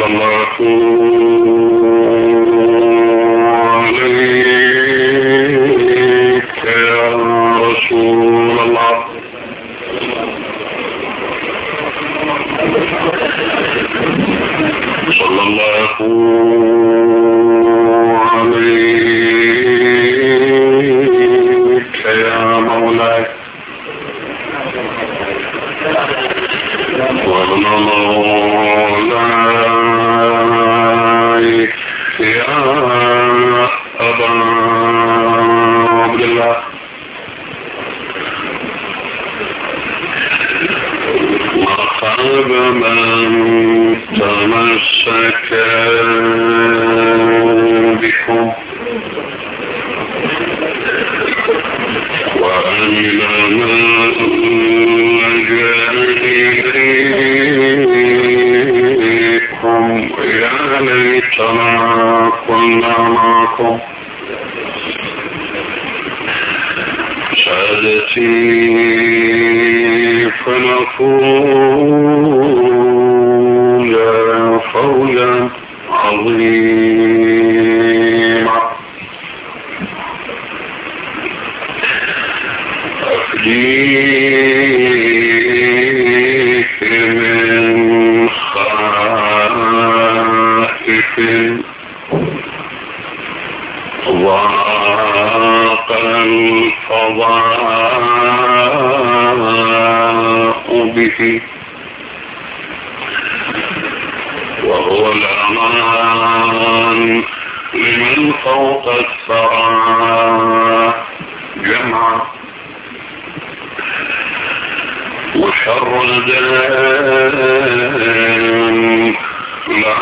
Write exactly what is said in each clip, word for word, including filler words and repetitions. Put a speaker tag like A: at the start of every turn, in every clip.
A: صلى الله عليك يا رسول الله. صلى الله عليك يا مولاي ومولاي يا أبا عبد الله. ما خاب من تمسك بكم وأمن من لجأ إليكم. يا ليتنا كنا معكم. سادتي فنفوز فوزا عظيما. أفديك من خائف ضاق الفضاء به وهو الأمان لمن فوق الثرى جمعا. وشر دان لا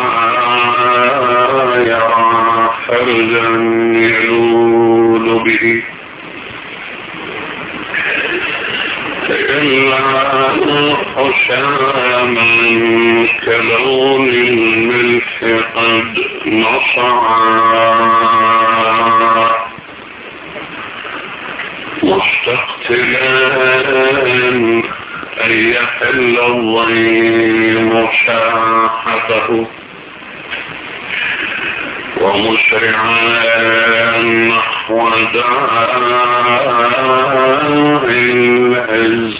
A: يرى فرزا يلول به إلا حشاما كلون الملح قد نصعا مستقتلا أن يحل الضيم شاحته ومسرعا نحو داع العز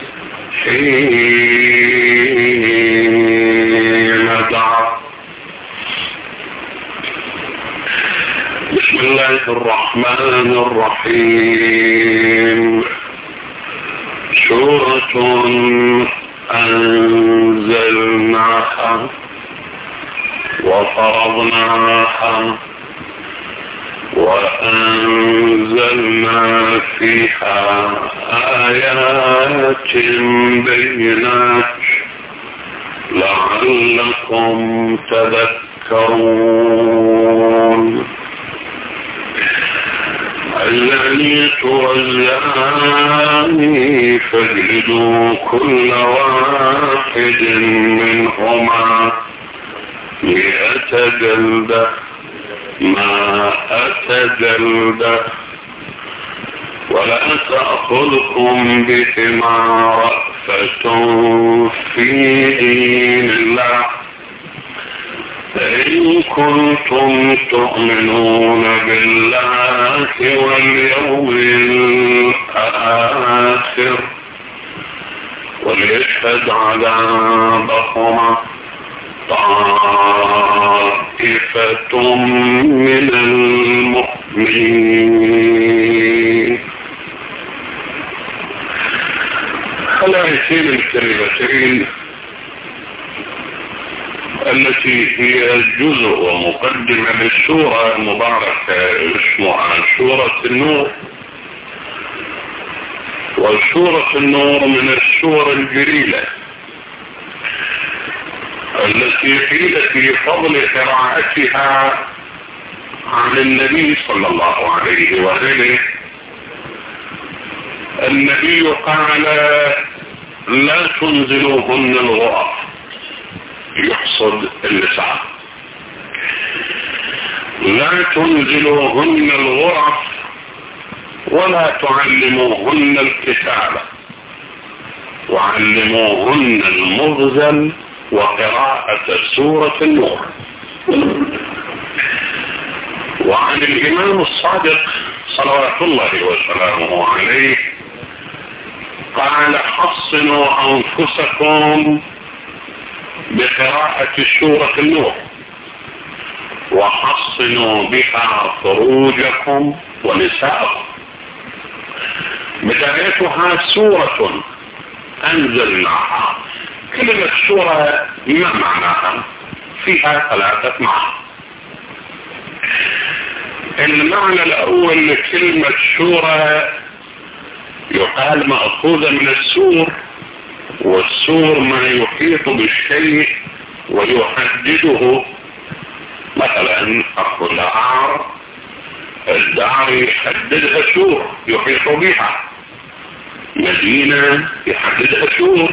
A: حين دعا. بسم الله الرحمن الرحيم. سورة أنزلناها وفرضناها وأنزلنا فيها آيات بينات لعلكم تذكرون. الذي توزعني فاجلدوا كل واحد منهما مئة جلدة ما أتى جلدة ولا تأخذكم بهما رأفة في دين الله إن كنتم تؤمنون بالله واليوم الآخر وليشهد عذابهما طائفة من المؤمنين. الآيتين الكريمتين التي هي جزء ومقدمة للسورة المباركة اسمها سورة النور. وسورة النور من السور الجليلة التي قيل في فضل قراءتها عن النبي صلى الله عليه وآله. النبي قال لا تنزلوهن الغرف يحصد اللسان. لا تنزلوهن الغرف ولا تعلموهن الكتابة وعلموهن المغزل وقراءة سورة النور. وعن الإمام الصادق صلوات الله وسلامه عليه قال: حصنوا أنفسكم بقراءة سورة النور، وحصنوا بها فروجكم ونساءكم. بدايتها سورة أنزلناها. كلمة سورة ما معناها؟ فيها ثلاثة معاني. المعنى الأول لكلمة سورة يقال مأخوذة من السور، والسور ما يحيط بالشيء ويحدده. مثلا أخذ دار، الدار يحددها سور يحيط بها، مدينة يحددها سور.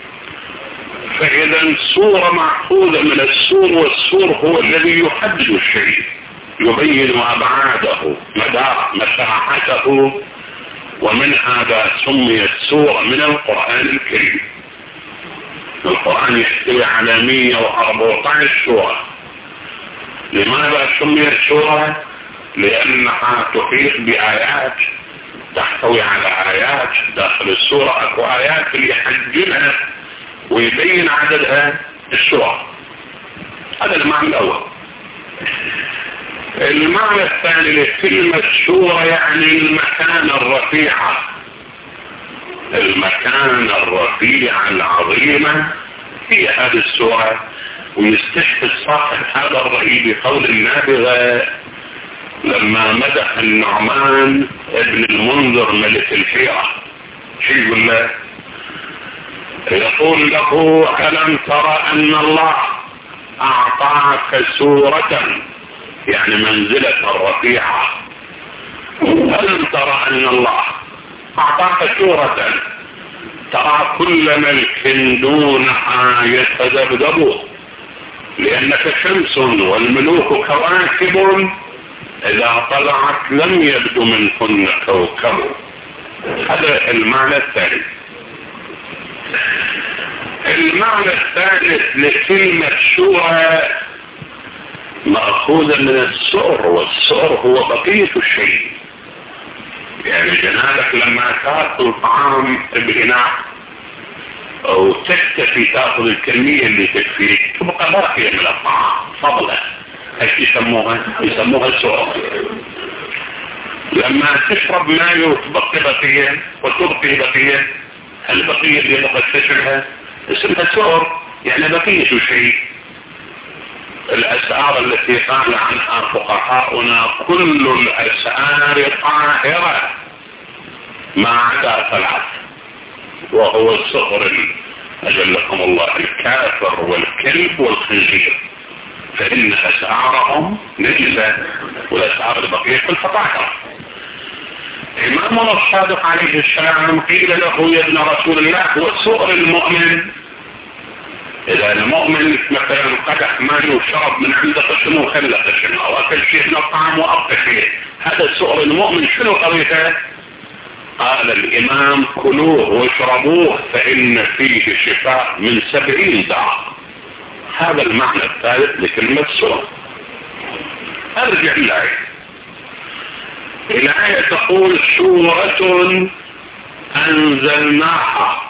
A: فإذا صورة مأخوذة من السور، والسور هو الذي يحدد الشيء، يبين أبعاده، مساحته، ومن هذا سميت سورة من القرآن الكريم. القرآن يحتوي على مئة وأربعة عشر سورة. لماذا سميت سورة؟ لأنها تحيط بآيات، تحتوي على آيات. داخل السورة أكو آيات اللي يحجمها ويبين عددها السورة. هذا المعنى الأول. المعنى الثاني لكلمة سورة يعني المكان الرفيع، المكان الرفيع العظيمة هي هذه السورة. ويستشهد صاحب هذا الرأي بقول النابغة لما مدح النعمان ابن المنذر ملك الحيرة. شو يقول له؟ يقول له: ألم ترى أن الله أعطاك سورة، يعني منزلة الرفيعة. ألم ترى أن الله أعطاك سورة ترى كل ملك دونها يتذبذب، لأنك شمس والملوك كواكب، إذا طلعت لم يبدو منهن كوكب. هذا المعنى الثالث. المعنى الثالث لكلمة سورة مأخوذة من السؤر، والسؤر هو بقية الشيء. يعني جنابك لما تأكل طعام بإناء أو تكتفي تأخذ الكمية اللي تكفيك، تبقى باقية من الطعام فضلا. ايش يسموها؟ يسموها سؤر. لما تشرب ماء وتبقي بقية وتبقي بقية، البقية اللي بقت تشربها اسمها سؤر، يعني بقية شيء. الأسعار التي قال عنها فقهاؤنا: كل الأسعار طاهرة ما عدا ثلاث، وهو الصغر أجلكم الله، الكافر والكلب والخنزير، فإن أسعارهم نجسة، والأسعار البقية كل فطاهرة. إمامنا الصادق عليه السلام قيل له: يا ابن رسول الله، وسؤر المؤمن، إذا المؤمن مثلا قدح ماء وشرب من عند قسم وخلى قسم، أو أكل شيء من الطعام وأبقى شيء، هذا سؤر المؤمن شنو قضيته؟ قال الإمام: كلوه واشربوه فإن فيه شفاء من سبعين داء. هذا المعنى الثالث لكلمة سؤر. أرجع الآية. الآية تقول: سورة أنزلناها.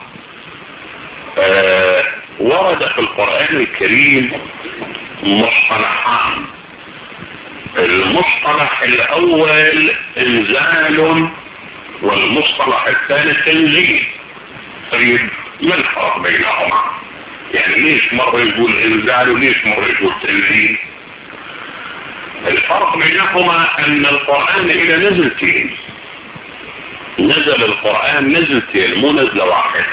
A: آه ورد في القرآن الكريم مصطلحان. المصطلح الأول إنزال، والمصطلح الثاني تنزيل. طيب ما الفرق بينهما؟ يعني ليش مرة يقول إنزال وليش مرة يقول تنزيل؟ الفرق بينهما أن القرآن إلى نزلتين. نزل القرآن نزلتين، مو نزلة واحدة.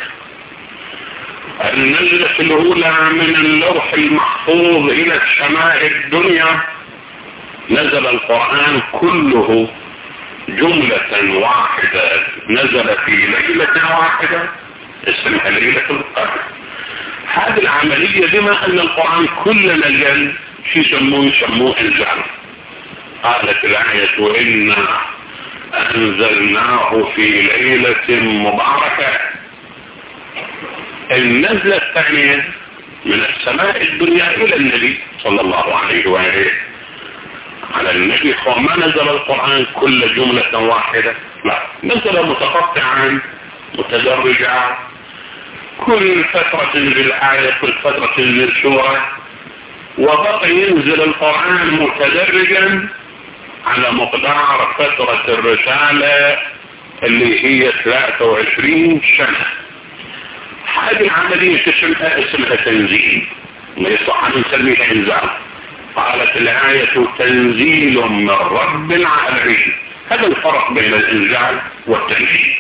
A: النزلة الأولى من اللوح المحفوظ إلى السماء الدنيا، نزل القرآن كله جملة واحدة، نزل في ليلة واحدة اسمها ليلة القدر. هذه العملية بما أن القرآن كله نزل، شو يسموه؟ يسموه إنزال. قالت الآية: وإنا أنزلناه في ليلة مباركة. النزلة الثانية من السماء الدنيا الى النبي صلى الله عليه وآله. على النبي ما نزل القرآن كل جملة واحدة، لا، نزل متقطعا متدرجا، كل فترة بالآية، كل فترة بالسورة، وبقي ينزل القرآن متدرجا على مقدار فترة الرسالة اللي هي ثلاثة وعشرين سنة. هذه العملية اسمها اسمها تنزيل، ما يصح أن نسميها إنزال. قالت الآية تنزيل من رب العالمين. هذا الفرق بين الإنزال والتنزيل.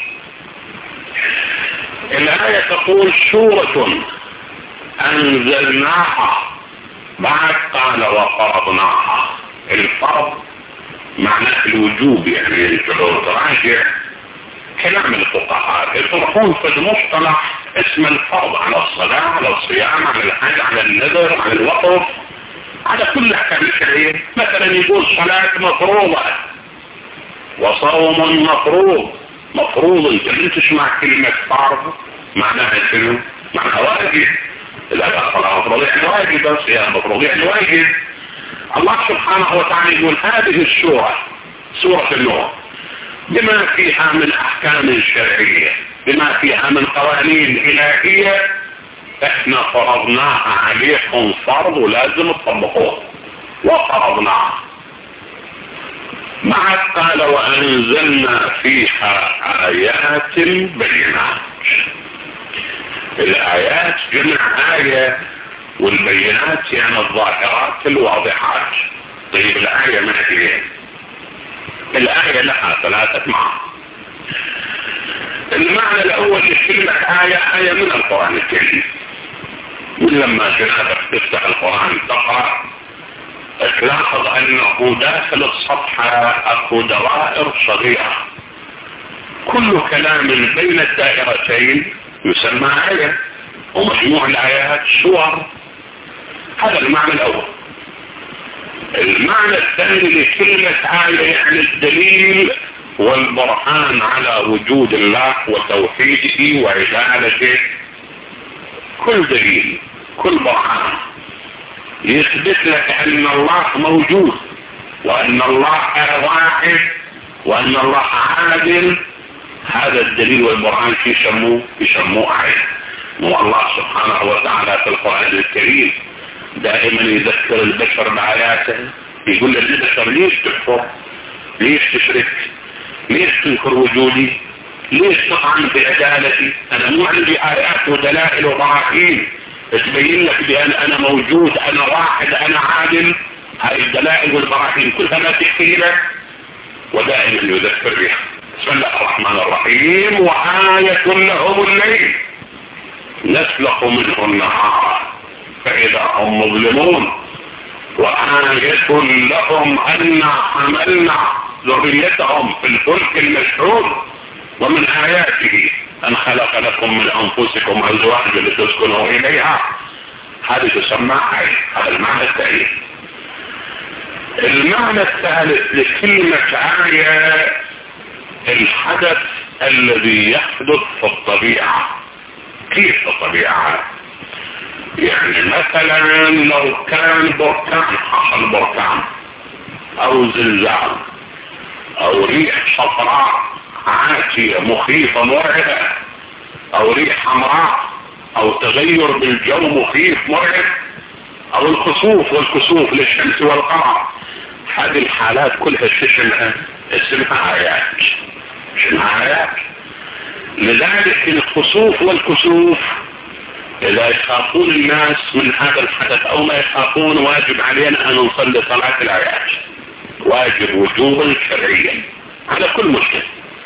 A: الآية تقول سورة أنزلناها، بعد قال وفرضناها. الفرض معناه الوجوب، يعني لو تراجع كلام الفقهاء يطرحون في المصطلح اسم الفرض على الصلاة، على الصيام، على الحج، على النذر، على الوقف، على كل احكام الشرعية. مثلا يقول صلاة مفروضة وصوم مفروض. مفروض انت اللي تسمع كلمة فرض معناها شنو؟ معناها واجب. لا صلاة مفروض يعني واجب، الصيام مفروض يعني واجب. الله سبحانه وتعالى يقول هذه السورة، سورة النور، بما فيها من احكام شرعية، بما فيها من قوانين الهية، احنا فرضناها عليكم فرض ولازم تطبقوه، وفرضناها. معك قال وانزلنا فيها ايات بينات. الايات جمع آية، والبينات يعني الظاهرات الواضحات. طيب الآية ما هي؟ الآية لها ثلاثة معاني. المعنى الأول لكلمة آية، آية من القرآن الكريم. لما جنابك تفتح القرآن تقرأ تلاحظ أنه داخل الصفحة أكو دوائر صغيرة، كل كلام بين الدائرتين يسمى آية، ومجموع الآيات سور. هذا المعنى الأول. المعنى الثاني لكلمة آية يعني الدليل والبرهان على وجود الله وتوحيده وعبادته. كل دليل، كل برهان يثبت لك أن الله موجود، وأن الله واحد، وأن الله عادل. هذا الدليل والبرهان يسموه يسموه آية. والله سبحانه وتعالى في القرآن الكريم دائما يذكر البشر بآياته، يقول للبشر ليش تكفر؟ ليش تشرك؟ ليش تنكر وجودي؟ ليش تطعن بعدالتي؟ انا مو عندي آيات ودلائل وبراهين تبين لك بان انا موجود، انا واحد، انا عادل. هذه الدلائل والبراهين كلها ما تحكي لك، ودائما يذكر بها. بسم الله الرحمن الرحيم. وآية لهم الليل نسلخ منه النهار فإذا هم مظلمون، وآية لهم أنا حملنا ذريتهم في الفلك المشحون، ومن آياته أن خلق لكم من أنفسكم أزواجا لتسكنوا إليها. هذه تسمى آية. هذا المعنى الثاني. المعنى الثالث لكلمة آية الحدث الذي يحدث في الطبيعة. كيف في الطبيعة؟ يعني مثلا لو كان بركان، حصل بركان او زلزال او ريح صفراء عاتية مخيفة مرعبة، او ريح حمراء، او تغير بالجو مخيف مرعب، او الخسوف والكسوف للشمس والقمر. هذه الحالات كلها اسمها اسمها آيات. اسمها آيات. لذلك الخسوف والكسوف إذا يخافون الناس من هذا الحدث أو ما يخافون، واجب علينا أن نصلي صلاة الآيات، واجب وجوبا شرعيا على كل مسلم،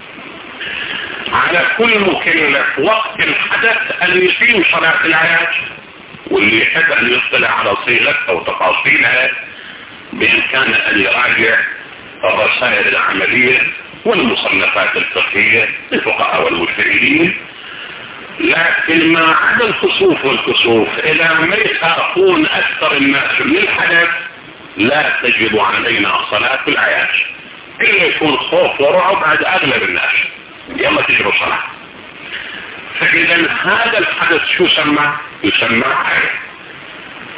A: على كل مكلف وقت الحدث أن يقيم صلاة الآيات. واللي يحب أن يطلع على صيغة أو تفاصيلها بإمكانه أن يراجع الرسائل العملية والمصنفات الفقهية للفقهاء والمجتهدين. لكن ما عدا الخسوف والكسوف إذا ما يخافون أكثر الناس من الحدث لا تجب علينا صلاة الآيات. إلا يكون خوف ورعب عند أغلب الناس يلا تجب الصلاة. فإذا هذا الحدث شو سمى؟ يسمى آية.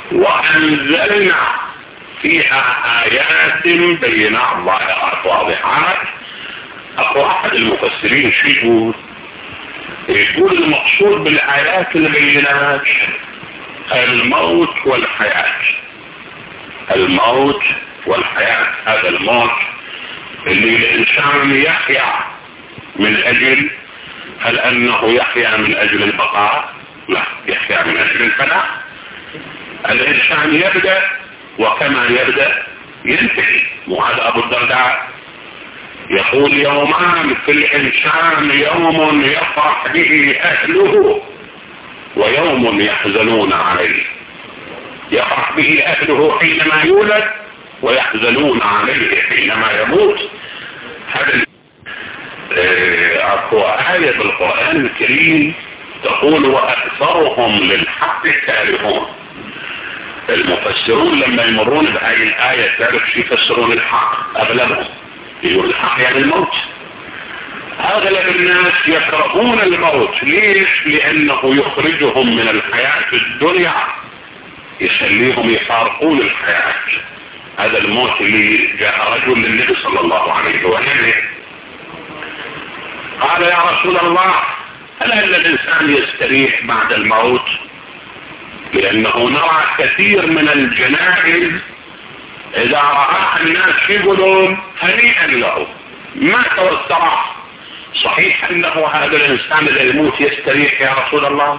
A: وأنزلنا فيها آيات بينات ظاهرات واضحات. أقوى أحد المفسرين شو يقول؟ يقول المقصود بالآيات البينات الموت والحياة. الموت والحياة، هذا الموت اللي الإنسان يحيا من أجل، هل أنه يحيا من أجل البقاء؟ لا، يحيا من أجل الفناء. الإنسان يبدأ وكما يبدأ ينتهي. وهذا أبو الدرداء يقول يومان في الإنسان يوم يفرح به أهله ويوم يحزنون عليه. يفرح به أهله حينما يولد ويحزنون عليه حينما يموت. هذا أكو آية بالقرآن الكريم تقول وأكثرهم للحق كارهون. المفسرون لما يمرون بهذه الآية تعرف يفسرون الحق أغلبهم يقول الحق يعني الموت. أغلب الناس يكرهون الموت. ليش؟ لأنه يخرجهم من الحياة الدنيا، يخليهم يفارقون الحياة. هذا الموت اللي جاء رجل للنبي صلى الله عليه وسلم قال يا رسول الله هل أن الإنسان يستريح بعد الموت؟ لأنه نرى كثير من الجنائز إذا رأى الناس يقولون هنيئا له مات واستراح. صحيح أنه هذا الإنسان إذا يموت يستريح يا رسول الله؟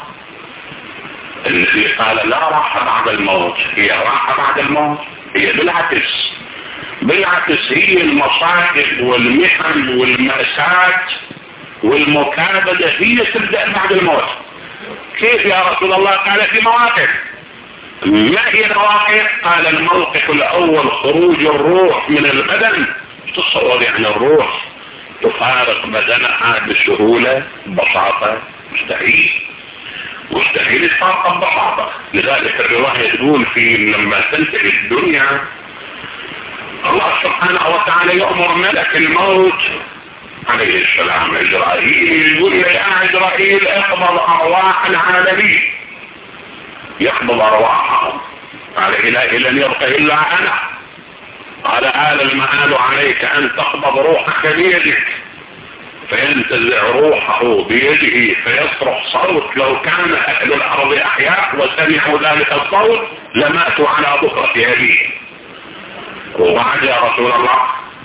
A: الذي قال لا راحة بعد الموت. هي راحة بعد الموت؟ هي بالعكس. بالعكس هي المصائب والمحن والمأساة والمكابدة هي تبدأ بعد الموت. كيف يا رسول الله؟ قال في مواقف. ما هي المواقف؟ قال الموقف الأول خروج الروح من البدن. تصور يعني الروح تفارق بدنها بسهولة ببساطة؟ مستحيل. مستحيل تفارق ببساطة. لذلك الرواية تقول في لما تنتهي الدنيا الله سبحانه وتعالى يأمر ملك الموت عليه السلام إسرائيل يقول يا إسرائيل اقبض أرواح العالمين. يقبض أرواحهم. قال إلهي لن يبقى إلا أنا. قال آل المآل عليك أن تقبض روحك بيدك. فينتزع روحه بيده فيصرخ صوت لو كان أهل الأرض أحياء وسمعوا ذلك الصوت لماتوا على ظهرة أبيه. وبعد يا رسول الله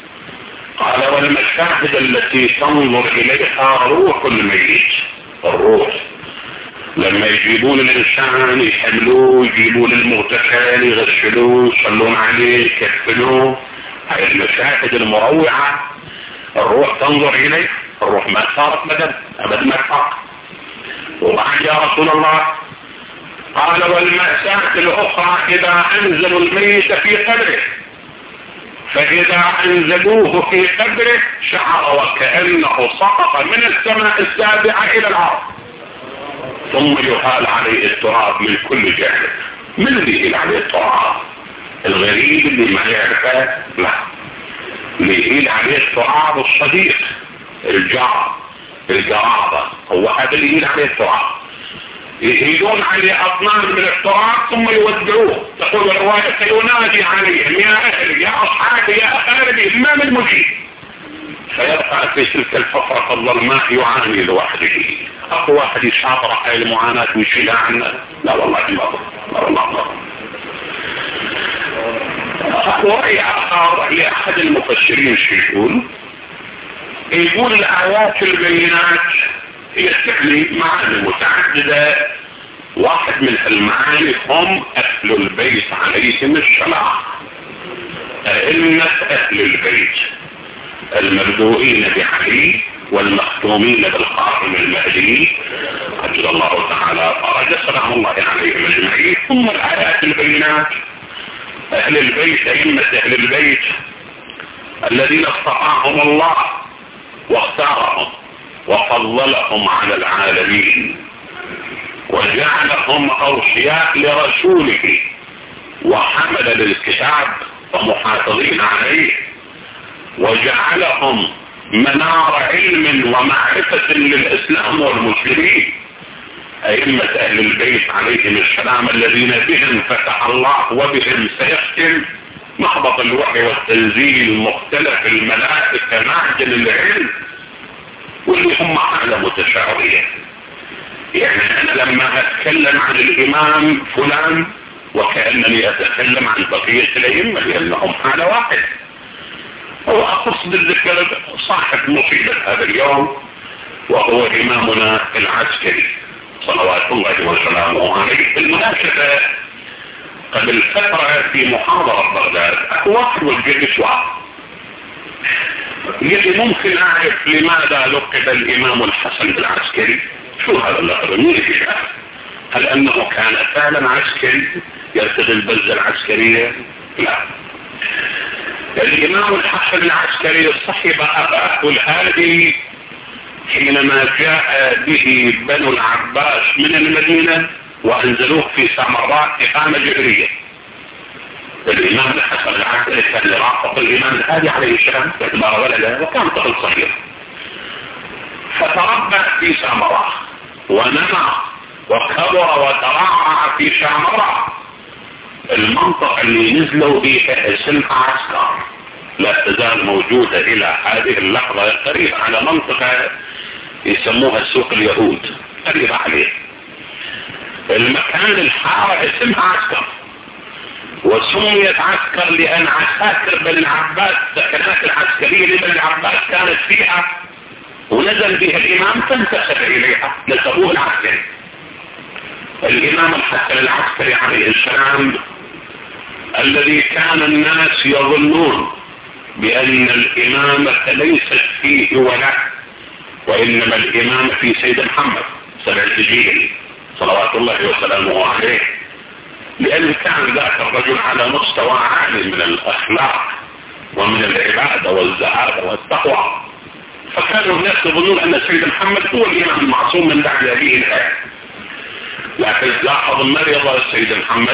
A: قال والمشاهد التي تنظر إليها روح الميت. الروح لما يجيبون الإنسان يحملوه يجيبون المغتسل يغسلوه يصلون عليه يكفنوه. هذه المشاهد المروعة الروح تنظر إليه. الروح ما صارت بدن أبدا ما صارت. وبعد يا رسول الله قال والمأساة الأخرى إذا أنزلوا الميت في قبره فإذا أنزلوه في قبره شعر وكأنه سقط من السماء السابعة إلى الأرض ثم يهال عليه التراب من كل جانب. من اللي يهال عليه التراب؟ الغريب اللي ما يعرفه؟ لا، اللي يهيل عليه التراب الصديق الجار الجرابة هو هذا اللي يهيل عليه التراب. يهيلون عليه أطنان من التراب ثم يودعوه. تقول الرواية فينادي عليهم يا أهلي يا أصحابي يا أقاربي ما من مجيب. فيبقى في تلك الفترة الظلماء يعاني لوحده. أقوى واحد يشاطر هاي المعاناة ويشيلها عنه؟ لا والله ما لا والله ما. أقوى رأي آخر لأحد المفسرين شو يقول؟ يقول الآيات البينات هي تعني معاني متعددة. واحد من المعاني هم أهل البيت عليهم السلام. أئمة أهل البيت المبدوئين بعلي والمختومين بالقائم المهدي عجل الله تعالى فرج سلام الله عليهم اجمعين. ثم الآيات البينات أهل البيت أئمة أهل البيت الذين اصطفاهم الله واختارهم وفضلهم على العالمين وجعلهم أوصياء لرسوله وحمل للكتاب ومحافظين عليه وجعلهم منار علم ومعرفة للإسلام والمسلمين. أئمة أهل البيت عليهم السلام الذين بهم فتح الله وبهم سيختم، محبط الوحي والتنزيل، مختلف الملائكة، معدن العلم، واللي هم حالة متشابهة. يعني أنا لما أتكلم عن الإمام فلان وكأنني أتكلم عن بقية الأئمة لأنهم حالة واحدة. وأقصد بالذكر صاحب مصيبة هذا اليوم وهو إمامنا العسكري صلوات الله وسلامه عليه. بالمناسبة قبل فترة في محاضرة بغداد واحد وجه سؤال، يجي ممكن أعرف لماذا لقب الإمام الحسن بالعسكري؟ شو هذا اللقب؟ مين هل أنه كان فعلا عسكري يرتدي البزة العسكرية؟ لا. الإمام الحسن العسكري صحب أباه الهادي حينما جاء به بنو العباس من المدينة وأنزلوه في سامراء إقامة جبرية. الإمام الحسن العسكري كان يرافق الإمام الهادي عليه السلام باعتبار ولده وكان طفل صغير، فتربى في سامراء ونمى وكبر وترعى في سامراء. المنطقة اللي نزلوا بها اسمها عسكر لا تزال موجودة إلى هذه اللحظة، قريب على منطقة يسموها سوق اليهود قريب عليه. المكان الحارة اسمها عسكر، وسميت عسكر لأن عساكر بن العباس السكنات العسكرية لبن العباس كانت فيها ونزل بها الإمام فانتسب إليها نسبوه العسكري. الإمام الحسن العسكري عليه السلام الذي كان الناس يظنون بأن الإمامة ليست فيه ولا، وإنما الإمامة في سيد محمد سبع الجيل صلوات الله وسلامه عليه، لأن كان ذاك الرجل على مستوى عالي من الأخلاق ومن العبادة والزهادة والتقوى، فكانوا الناس يظنون أن سيد محمد هو الإمام المعصوم من بعد هذه الآية. لكن لاحظ مرض السيد محمد،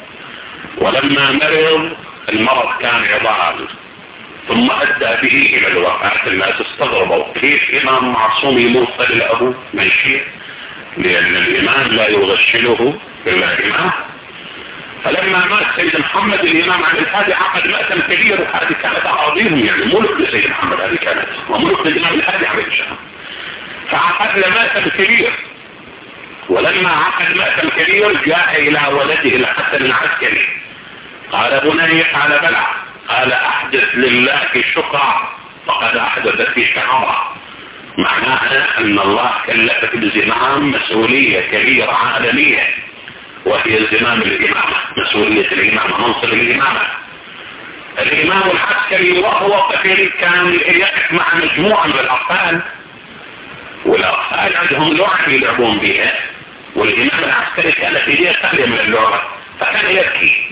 A: ولما مرض المرض كان عضال ثم أدى به إلى الوفاة. الناس استغربوا كيف إمام معصوم يموت قبل أبوه من شيء، لأن الإمام لا يغشله إلا إمام. فلما مات سيد محمد الإمام علي الهادي عقد مأتم كبير، وهذه كانت أراضيهم يعني ملك لسيد محمد، هذه كانت وملك للإمام الهادي عليه السلام، فعقد مأتم كبير. ولما عقد مأتم كبير جاء إلى ولده الحسن العسكري قال بني، قال بلى، قال أحدث لله شكرا فقد أحدث في شعرا. معناها أن الله كلفك بزمام مسؤولية كبيرة عالمية، وهي زمام الإمامة، مسؤولية الإمامة، منصب الإمامة. الإمام العسكري وهو طفل كان يقف مع مجموعة من الأطفال، والأطفال عندهم لعبة يلعبون بها، والإمام العسكري كان في يديه خالية من اللعبة، فكان يبكي.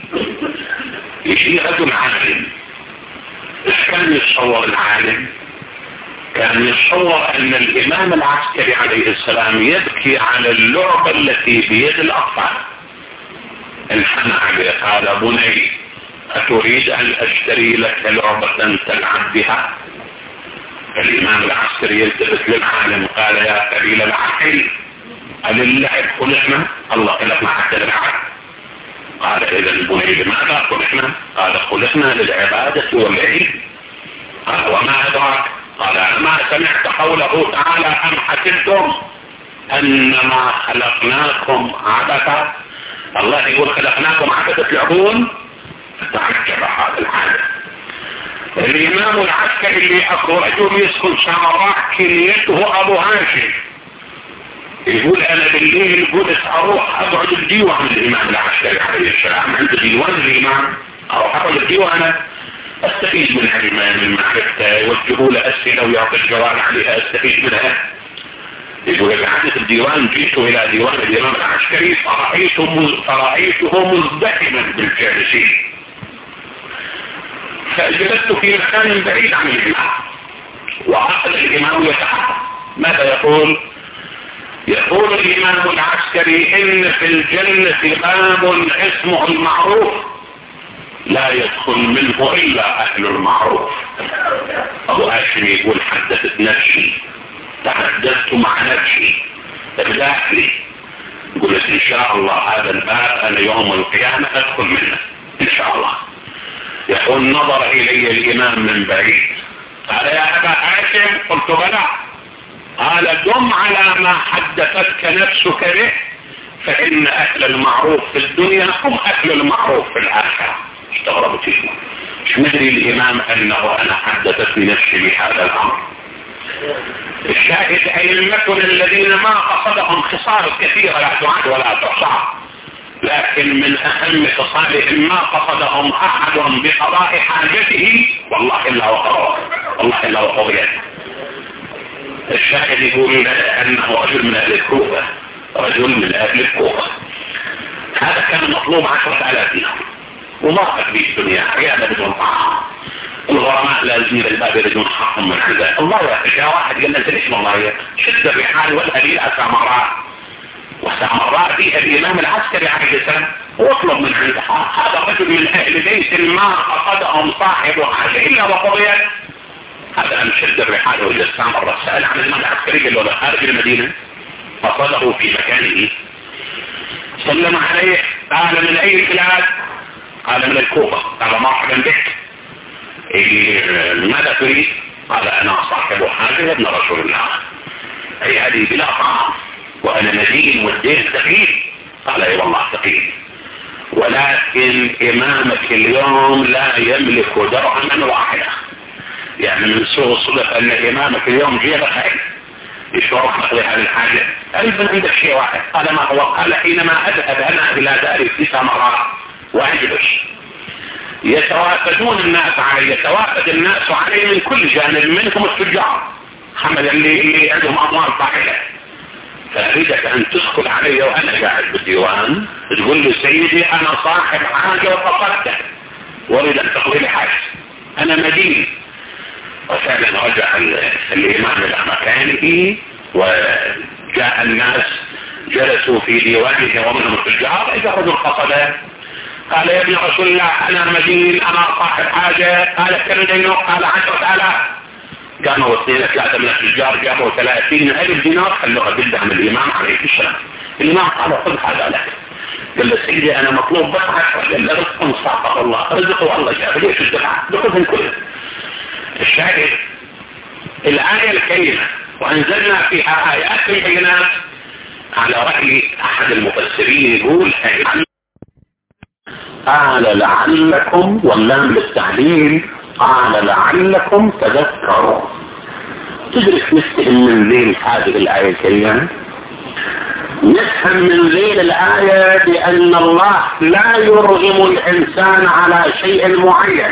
A: يجي رجل عالم، ايش كان يتصور العالم؟ كان يتصور ان الامام العسكري عليه السلام يبكي على اللعبة التي بيد الاطفال. انحنى عليه قال بني اتريد ان اشتري لك لعبة تلعب بها؟ الامام العسكري يلتفت للعالم قال يا قليل العقل هل اللعب خلقنا؟ الله خلقنا حتى نلعب. قال إذا البني لماذا خلقنا؟ قال خلقنا للعبادة والعلم. قال وما أدراك؟ قال أنا ما سمعت قوله تعالى أم حسبتم أنما خلقناكم عبثا؟ الله يقول خلقناكم عبثا تلعبون؟ فتعجب هذا الحال. الإمام العسكري اللي أكو رجل يسكن سامراء كنيته أبو هاشم يقول انا بالليل قلت اروح اقعد الديوان الامام العسكري عليه السلام عند ديوان الامام، اروح اقعد الديوان استفيد من الامام من معرفته، يوجهوا له اسئله ويعطي الجواب عليها استفيد منها. يقول قعدت الديوان جئت الى ديوان الامام العسكري فرأيته فرأيته مزدحما بالجالسين، فجلست في مكان بعيد عن الامام واخذ الامام يتحدث. ماذا يقول؟ يقول الإمام العسكري إن في الجنة باب اسمه المعروف لا يدخل منه إلا أهل المعروف. أبو هاشم يقول حدثت نفسي، تحدثت مع نفسي ارتاح لي، يقول لك ان شاء الله هذا الباب انا يوم القيامة ادخل منه ان شاء الله. يقول نظر الي الامام من بعيد قال يا ابا هاشم، قلت بلى. قال دم على ما حدثتك نفسك به، فان اهل المعروف في الدنيا هم اهل المعروف في الاخرة. استغربت شيء، مش مدري الامام انه انا حدثتني نفسي بهذا الامر. الشاهد ائمتنا الذين ما قصدهم خصال كثيرة لا تعد ولا تحصى، لكن من اهم خصالهم ما قصدهم احد بقضاء حاجته والله الا وقضاه، والله الا وقضيته. الشاهد يقول انه رجل من اهل الكوفة، رجل من اهل الكوفة هذا كان مطلوب عشرة الاف دينار وضاقت به الدنيا عيادة بدون طعام. الغرماء لازمين الباب يريدون حقهم من عنده. الله يا واحد قال لنا ليش والله شد الرحال والهليل سامراء، وسامراء فيها الامام العسكري عجزا واطلب من عنده. هذا رجل من اهل بيت ما قصدهم صاحب حاجه الا وقضيت. هذا ان شد الرحال وجد سامراء سال عن الامام العسكري قال له خارج المدينه، قصده في مكانه، سلم عليه قال من اي بلاد؟ قال من الكوفه. قال مرحبا بك، ماذا تريد؟ قال انا صاحب حاجة ابن رسول الله، اي هذه بلا طعام وانا مدين والدين ثقيل. قال اي والله ثقيل، ولكن امامك اليوم لا يملك درهما واحدة. يعني من سوء الصدف ان امامك اليوم جيبه خير يشعر حقل هذه الحاجة. ايضا عندك شيء واحد. قال ما هو؟ قال حينما اذهب انا الى داري في سامراء واجلس يتوافدون الناس علي، يتوافد الناس علي من كل جانب، منهم التجار حمل اللي, اللي عندهم اموال طاحنة. فاريدك ان تدخل علي وانا قاعد بالديوان تقول لي سيدي انا صاحب حاجة وفقدتك واريد ان تقضي لي حاجة، انا مدين. وفعلا رجع الامام الى مكانه وجاء الناس جلسوا في ديوانه ومنهم التجار. اذا رجل قصده قال يا ابن رسول الله انا مدين انا صاحب حاجة. قال كم دينه؟ قال عشرة الاف. كانوا اثنين ثلاثة من التجار جابوا ثلاثين الف دينار خلوها بالدعم الامام عليه السلام. الامام قال خذ هذا لك. قال له سيدي انا مطلوب بس عشرة. قال له رزق صاحب الله، رزقه الله جاب ليش الدفع بخذهم كلهم. الشاهد الآية الكريمة وانزلنا فيها ايات بينات على رأي احد المفسرين يقول قال لعلكم، واللام للتعليل، قال لعلكم تذكروا. تدرك نفهم من ذيل هذه الآية الكريمة؟ نفهم من ذيل الآية بأن الله لا يرغم الإنسان على شيء معين،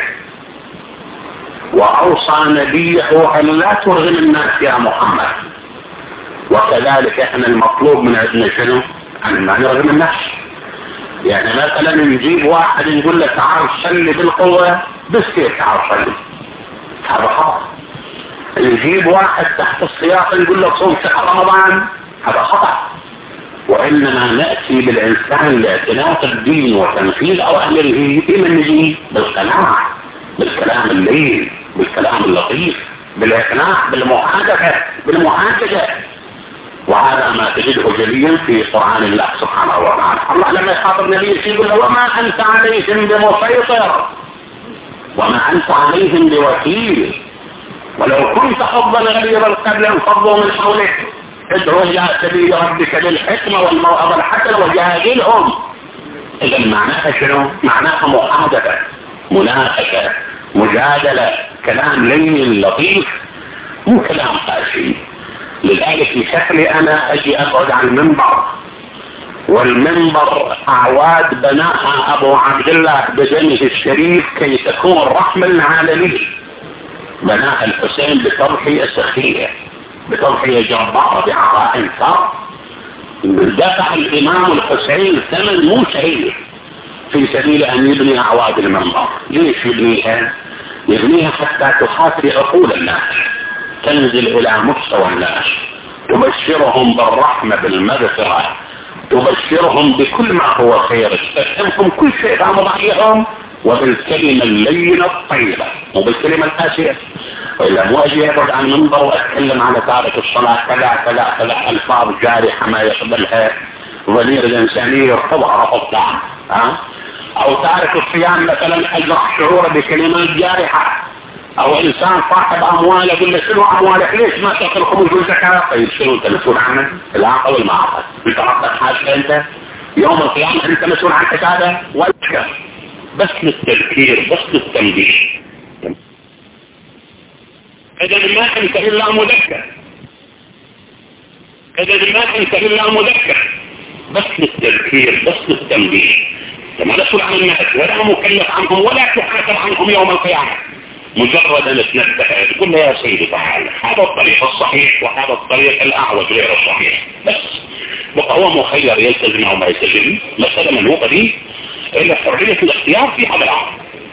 A: وأوصى نبيه أن لا ترغم الناس يا محمد. وكذلك احنا المطلوب من عندنا شنو؟ أن ما نرغم الناس. يعني مثلا نجيب واحد نقول له تعال صلي بالقوة بس كيف تعال صلي، هذا خطأ. نجيب واحد تحت السياق نقول له صوم شهر رمضان، هذا خطأ. وإنما نأتي بالإنسان لاعتناق الدين وتنفيذ أوامره بما نجي بالقناعة، بالكلام اللين، بالكلام اللطيف، بالإقناع، بالمحادثة، بالمحاججة. وهذا ما تجده جليا في قرآن الله سبحانه وتعالى. الله لما يخاطب نبيه يقول له وما أنت عليهم بمسيطر وما أنت عليهم بوكيل ولو كنت فظا غليظ القلب لانفضوا من حولك ادعو إلى سبيل ربك بالحكمة والموعظة الحسنة وجادلهم. إذا معناها شنو؟ معناها محادثة، مناقشة، مجادلة، كلام لين لطيف، مو كلام قاسي. لذلك في شكلي انا اجي اقعد على المنبر، والمنبر اعواد بناها ابو عبد الله بدمه الشريف كي تكون رحمة للعالمين. بناها الحسين بتضحية سخية، بتضحية جبارة بعراء ثار. دفع الامام الحسين ثمن مو سهل في سبيل ان يبني اعواد المنبر. ليش يبنيها؟ يبنيها حتى تحاكي عقول الناس، تنزل الى مستوى الناس، تبشرهم بالرحمة بالمغفرة، تبشرهم بكل ما هو خير، تفهمهم كل شيء غامض عليهم، وبالكلمة اللينة الطيبة وبالكلمة القاسية. وإلا مو أجي أقعد عن المنبر وأتكلم على تارك الصلاة كذا كذا كذا ألفاظ جارحة ما يقبلها ضمير الانسانية يرفضها رفض تام، ها؟ او تارك الصيام مثلا اجرح شعوره بكلمات جارحة، او انسان صاحب اموال يقول له شنو اموالك ليش ما تاكل خبز والزكاة؟ طيب شنو انت مسؤول عنه؟ العقل والمعقل. انت ربك حاجة انت يوم القيامة انت مسؤول عن حسابه والشكر، بس للتذكير بس للتنبيه. اذا ما انت الا مذكر، اذا ما انت الا مذكر بس للتذكير بس للتنبيه. ما مسؤول عن الناس ولا مكلف عنهم ولا تحاسب عنهم يوم القيامة. مجرد ان تنبه تقول له يا سيدي تعال هذا الطريق الصحيح وهذا الطريق الاعوج غير الصحيح، بس بقى هو مخير يلتزم او ما يلتزم. مسألة منوبة دي الى حرية الاختيار في هذا الامر.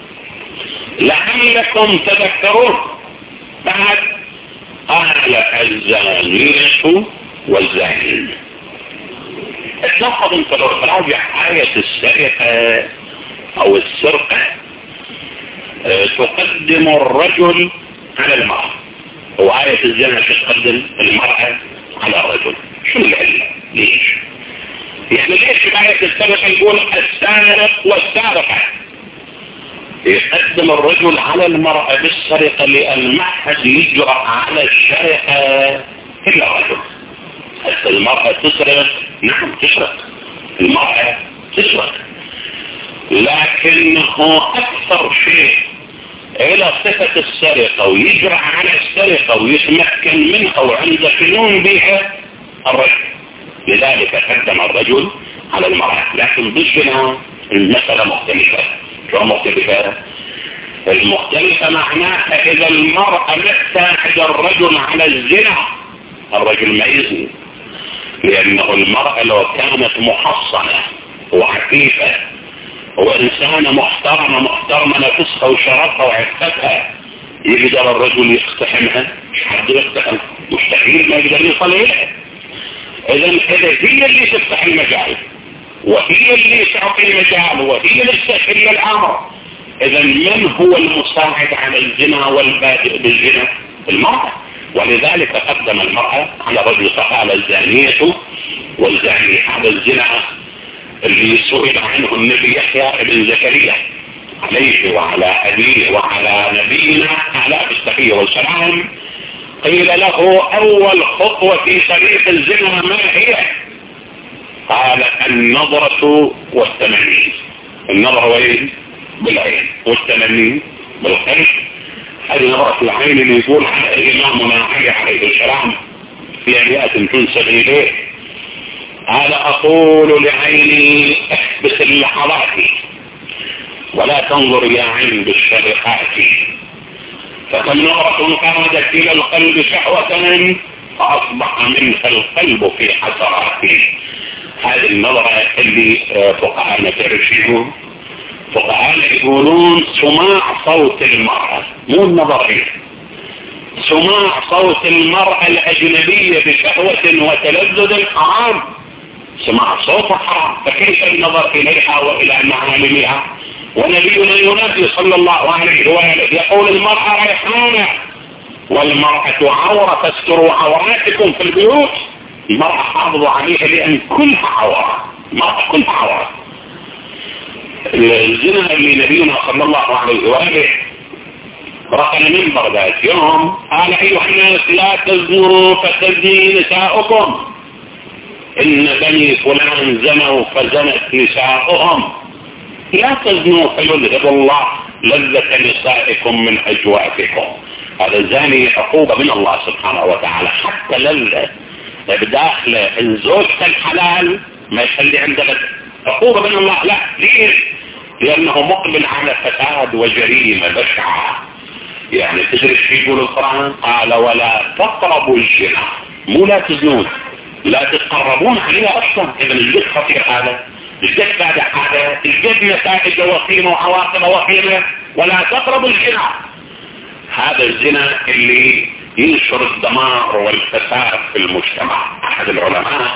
A: لعلكم تذكرون. بعد قال الزانية والزاني. اتلاحظ انت لو تراجع آية السرقة او السرقة اه تقدم الرجل على المرأة، وآية الزنا تقدم المرأة على الرجل. شو العلة؟ ليش؟ يعني ليش آية السرقة يقول السارق والسارقة يقدم الرجل على المرأة بالسرقة؟ لأن ما حد يجرأ على السرقة إلا الرجل. حتى المرأة تسرق، نعم تسرق، المرأة تسرق، لكنه أكثر شيء إلى صفة السرقة ويجرأ على السرقة ويتمكن منها وعنده فنون بها الرجل. لذلك قدم الرجل على المرأة. لكن بالزنا المسألة مختلفة. شو مختلفة؟ المختلفة معناها إذا المرأة محتاج الرجل على الزنا الرجل ما يزني، لأنه المرأة لو كانت محصنة وعفيفة وإنسانة محترمة محترمة نفسها وشرفها وعفتها يقدر الرجل يقتحمها؟ مش حد يقتحم، مستحيل ما يقدر يصل إليها. إذا إذا هي اللي تفتح المجال وهي اللي تعطي المجال وهي اللي تسهل الأمر، إذا من هو المساعد على الزنا والبادئ بالزنا؟ المرأة. ولذلك قدم المرأة على الرجل. فقال الزانية والزاني. هذا الزنا اللي سئل عنه النبي يحيى بن زكريا عليه وعلى أبيه وعلى نبينا على التحية والسلام، قيل له أول خطوة في طريق الزنا ما هي؟ قال النظرة والتمني. النظرة وين؟ بالعين، والتمني بالقلب. هذه نظرة العين اللي يقول إمامنا علي عليه السلام في آيات تنسب إليه. قال أقول لعيني احبس اللحظات ولا تنظر يا عين بالشرقات، فكم نظرة قامت إلى القلب شهوة فأصبح منها القلب في حسراته. هذه النظرة اللي فقهاء ترشحون. فقهاء يقولون سماع صوت المرأة، مو النظرية، سماع صوت المرأة الأجنبية بشهوة وتلذذ حرام. سماع صوتها حرام، فكيف النظر إليها وإلى معالمها؟ ونبينا ينادي صلى الله عليه وآله يقول المرأة ريحانة والمرأة عورة فاستروا عوراتكم في البيوت. المرأة حافظوا عليها لأن كلها عورة، المرأة كلها عورة. الزنا اللي نبينا صلى الله عليه وآله رقى المنبر ذات يوم قال أيها الناس لا تزنوا فتزني نساؤكم، إن بني فلان زنوا فزنت نساؤهم، لا تزنوا فيذهب الله لذة نسائكم من أجوافكم. هذا الزاني عقوبة من الله سبحانه وتعالى. حتى لذة بداخل الزوج الحلال ما يخلي عنده عقوبة من الله. لا، ليش؟ لأنه مقبل على فساد وجريمة بشعة. يعني تدري شو يقول القرآن؟ قال ولا تقربوا الزنا، مو لا تزنون، لا تتقربون عليها أصلا. إذن الجد خطير هذا، الجد بعد هذا، الجد نتائج وخيمة وعواقب وخيمة. ولا تقربوا الزنا، هذا الزنا اللي ينشر الدمار والفساد في المجتمع. أحد العلماء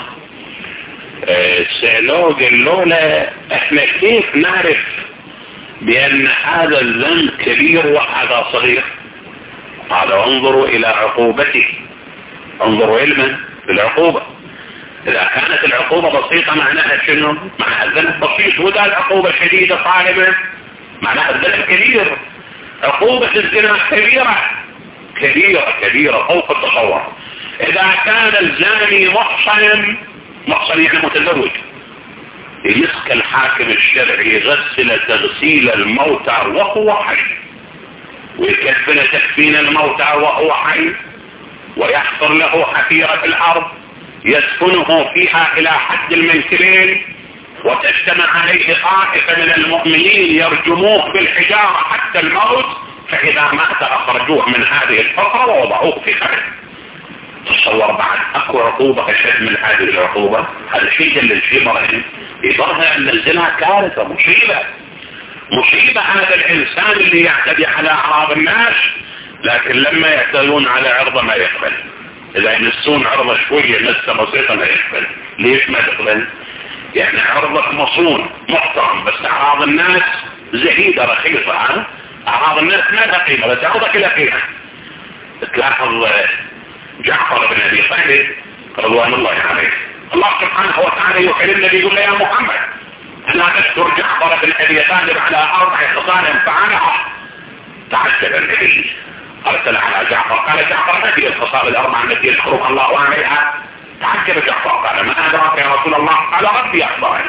A: سألوه قال له لا احنا كيف نعرف بأن هذا الذنب كبير وهذا صغير؟ قال انظروا إلى عقوبته، انظروا علما بالعقوبة. إذا كانت العقوبة بسيطة معناها شنو؟ معناها الذنب بسيط، وإذا العقوبة شديدة صارمة معناها الذنب كبير. عقوبة الزنا كبيرة كبيرة كبيرة فوق التصور. إذا كان الزاني محصن، محصن يعني متزوج، يسك الحاكم الشرعي يغسل تغسيل الموتى وهو حي، ويكفن تكفين الموتى وهو حي، ويحفر له حفيرة الأرض يسكنه فيها إلى حد المنكرين، وتجتمع عليه طائفة من المؤمنين يرجموه بالحجارة حتى الموت، فإذا مات أخرجوه من هذه الفترة ووضعوه في قبر. تصور بعد أكو عقوبة أشد من هذه العقوبة؟ هذا الشيء اللي الشيء مرهن يظهر أن الزنا كارثة مصيبة مصيبة. هذا الإنسان اللي يعتدي على أعراض الناس، لكن لما يعتدون على عرضه ما يقبل. إذا يمسون عرضه شوية لسه بسيطة ما يقبل. ليش ما تقبل؟ يعني عرضك مصون محترم، بس أعراض الناس زهيدة رخيصة. ها؟ أعراض الناس ما لها قيمة، بس عرضك لها قيمة. تلاحظ جعفر بن أبي طالب رضوان الله عليه، الله سبحانه وتعالى يكلم النبي يقول له يا محمد أنا أذكر جعفر بن أبي طالب على أربع خصال فعلها. تعجب النبي، أرسل على جعفر قال جعفر ما هي الخصال الأربع التي يذكرها الله عليها؟ تعجب جعفر قال ما أدراك يا رسول الله؟ قال ربي أخبرني.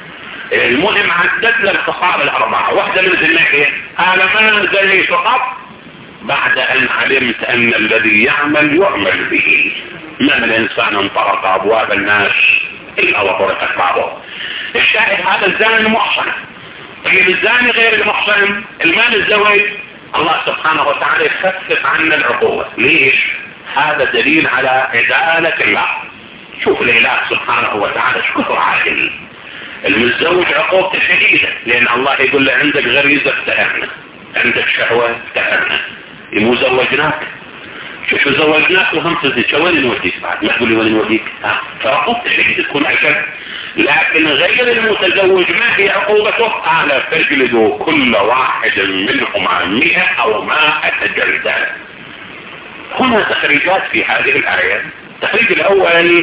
A: المهم عدد له الخصال الأربعة، واحدة من الناحية قال ما زليت قط بعد أن علمت أن الذي يعمل يعمل به. ما من إنسان طرق أبواب الناس إلا وطرقت بعضه. الشاهد هذا الزاني المحصن. طيب الزاني غير المحصن المال الزوج، الله سبحانه وتعالى يخفف عنا العقوبة. ليش؟ هذا دليل على عدالة الله. شوف الإله سبحانه وتعالى شكر عادل. المتزوج عقوبته شديدة، لأن الله يقول له عندك غريزة افتهرنا، عندك شهوة افتهرنا، مو زوجناك. شو شو زوجناك وهم تزيد شو وين نوديك بعد؟ ما تقول لي وين نوديك؟ ها فعقوبته شديدة تكون أشد. لكن غير المتزوج ما هي عقوبته؟ على تجلد كل واحد منهما مئة أو مائة جلدة. هنا تخريجات في هذه الآية. التخريج الأول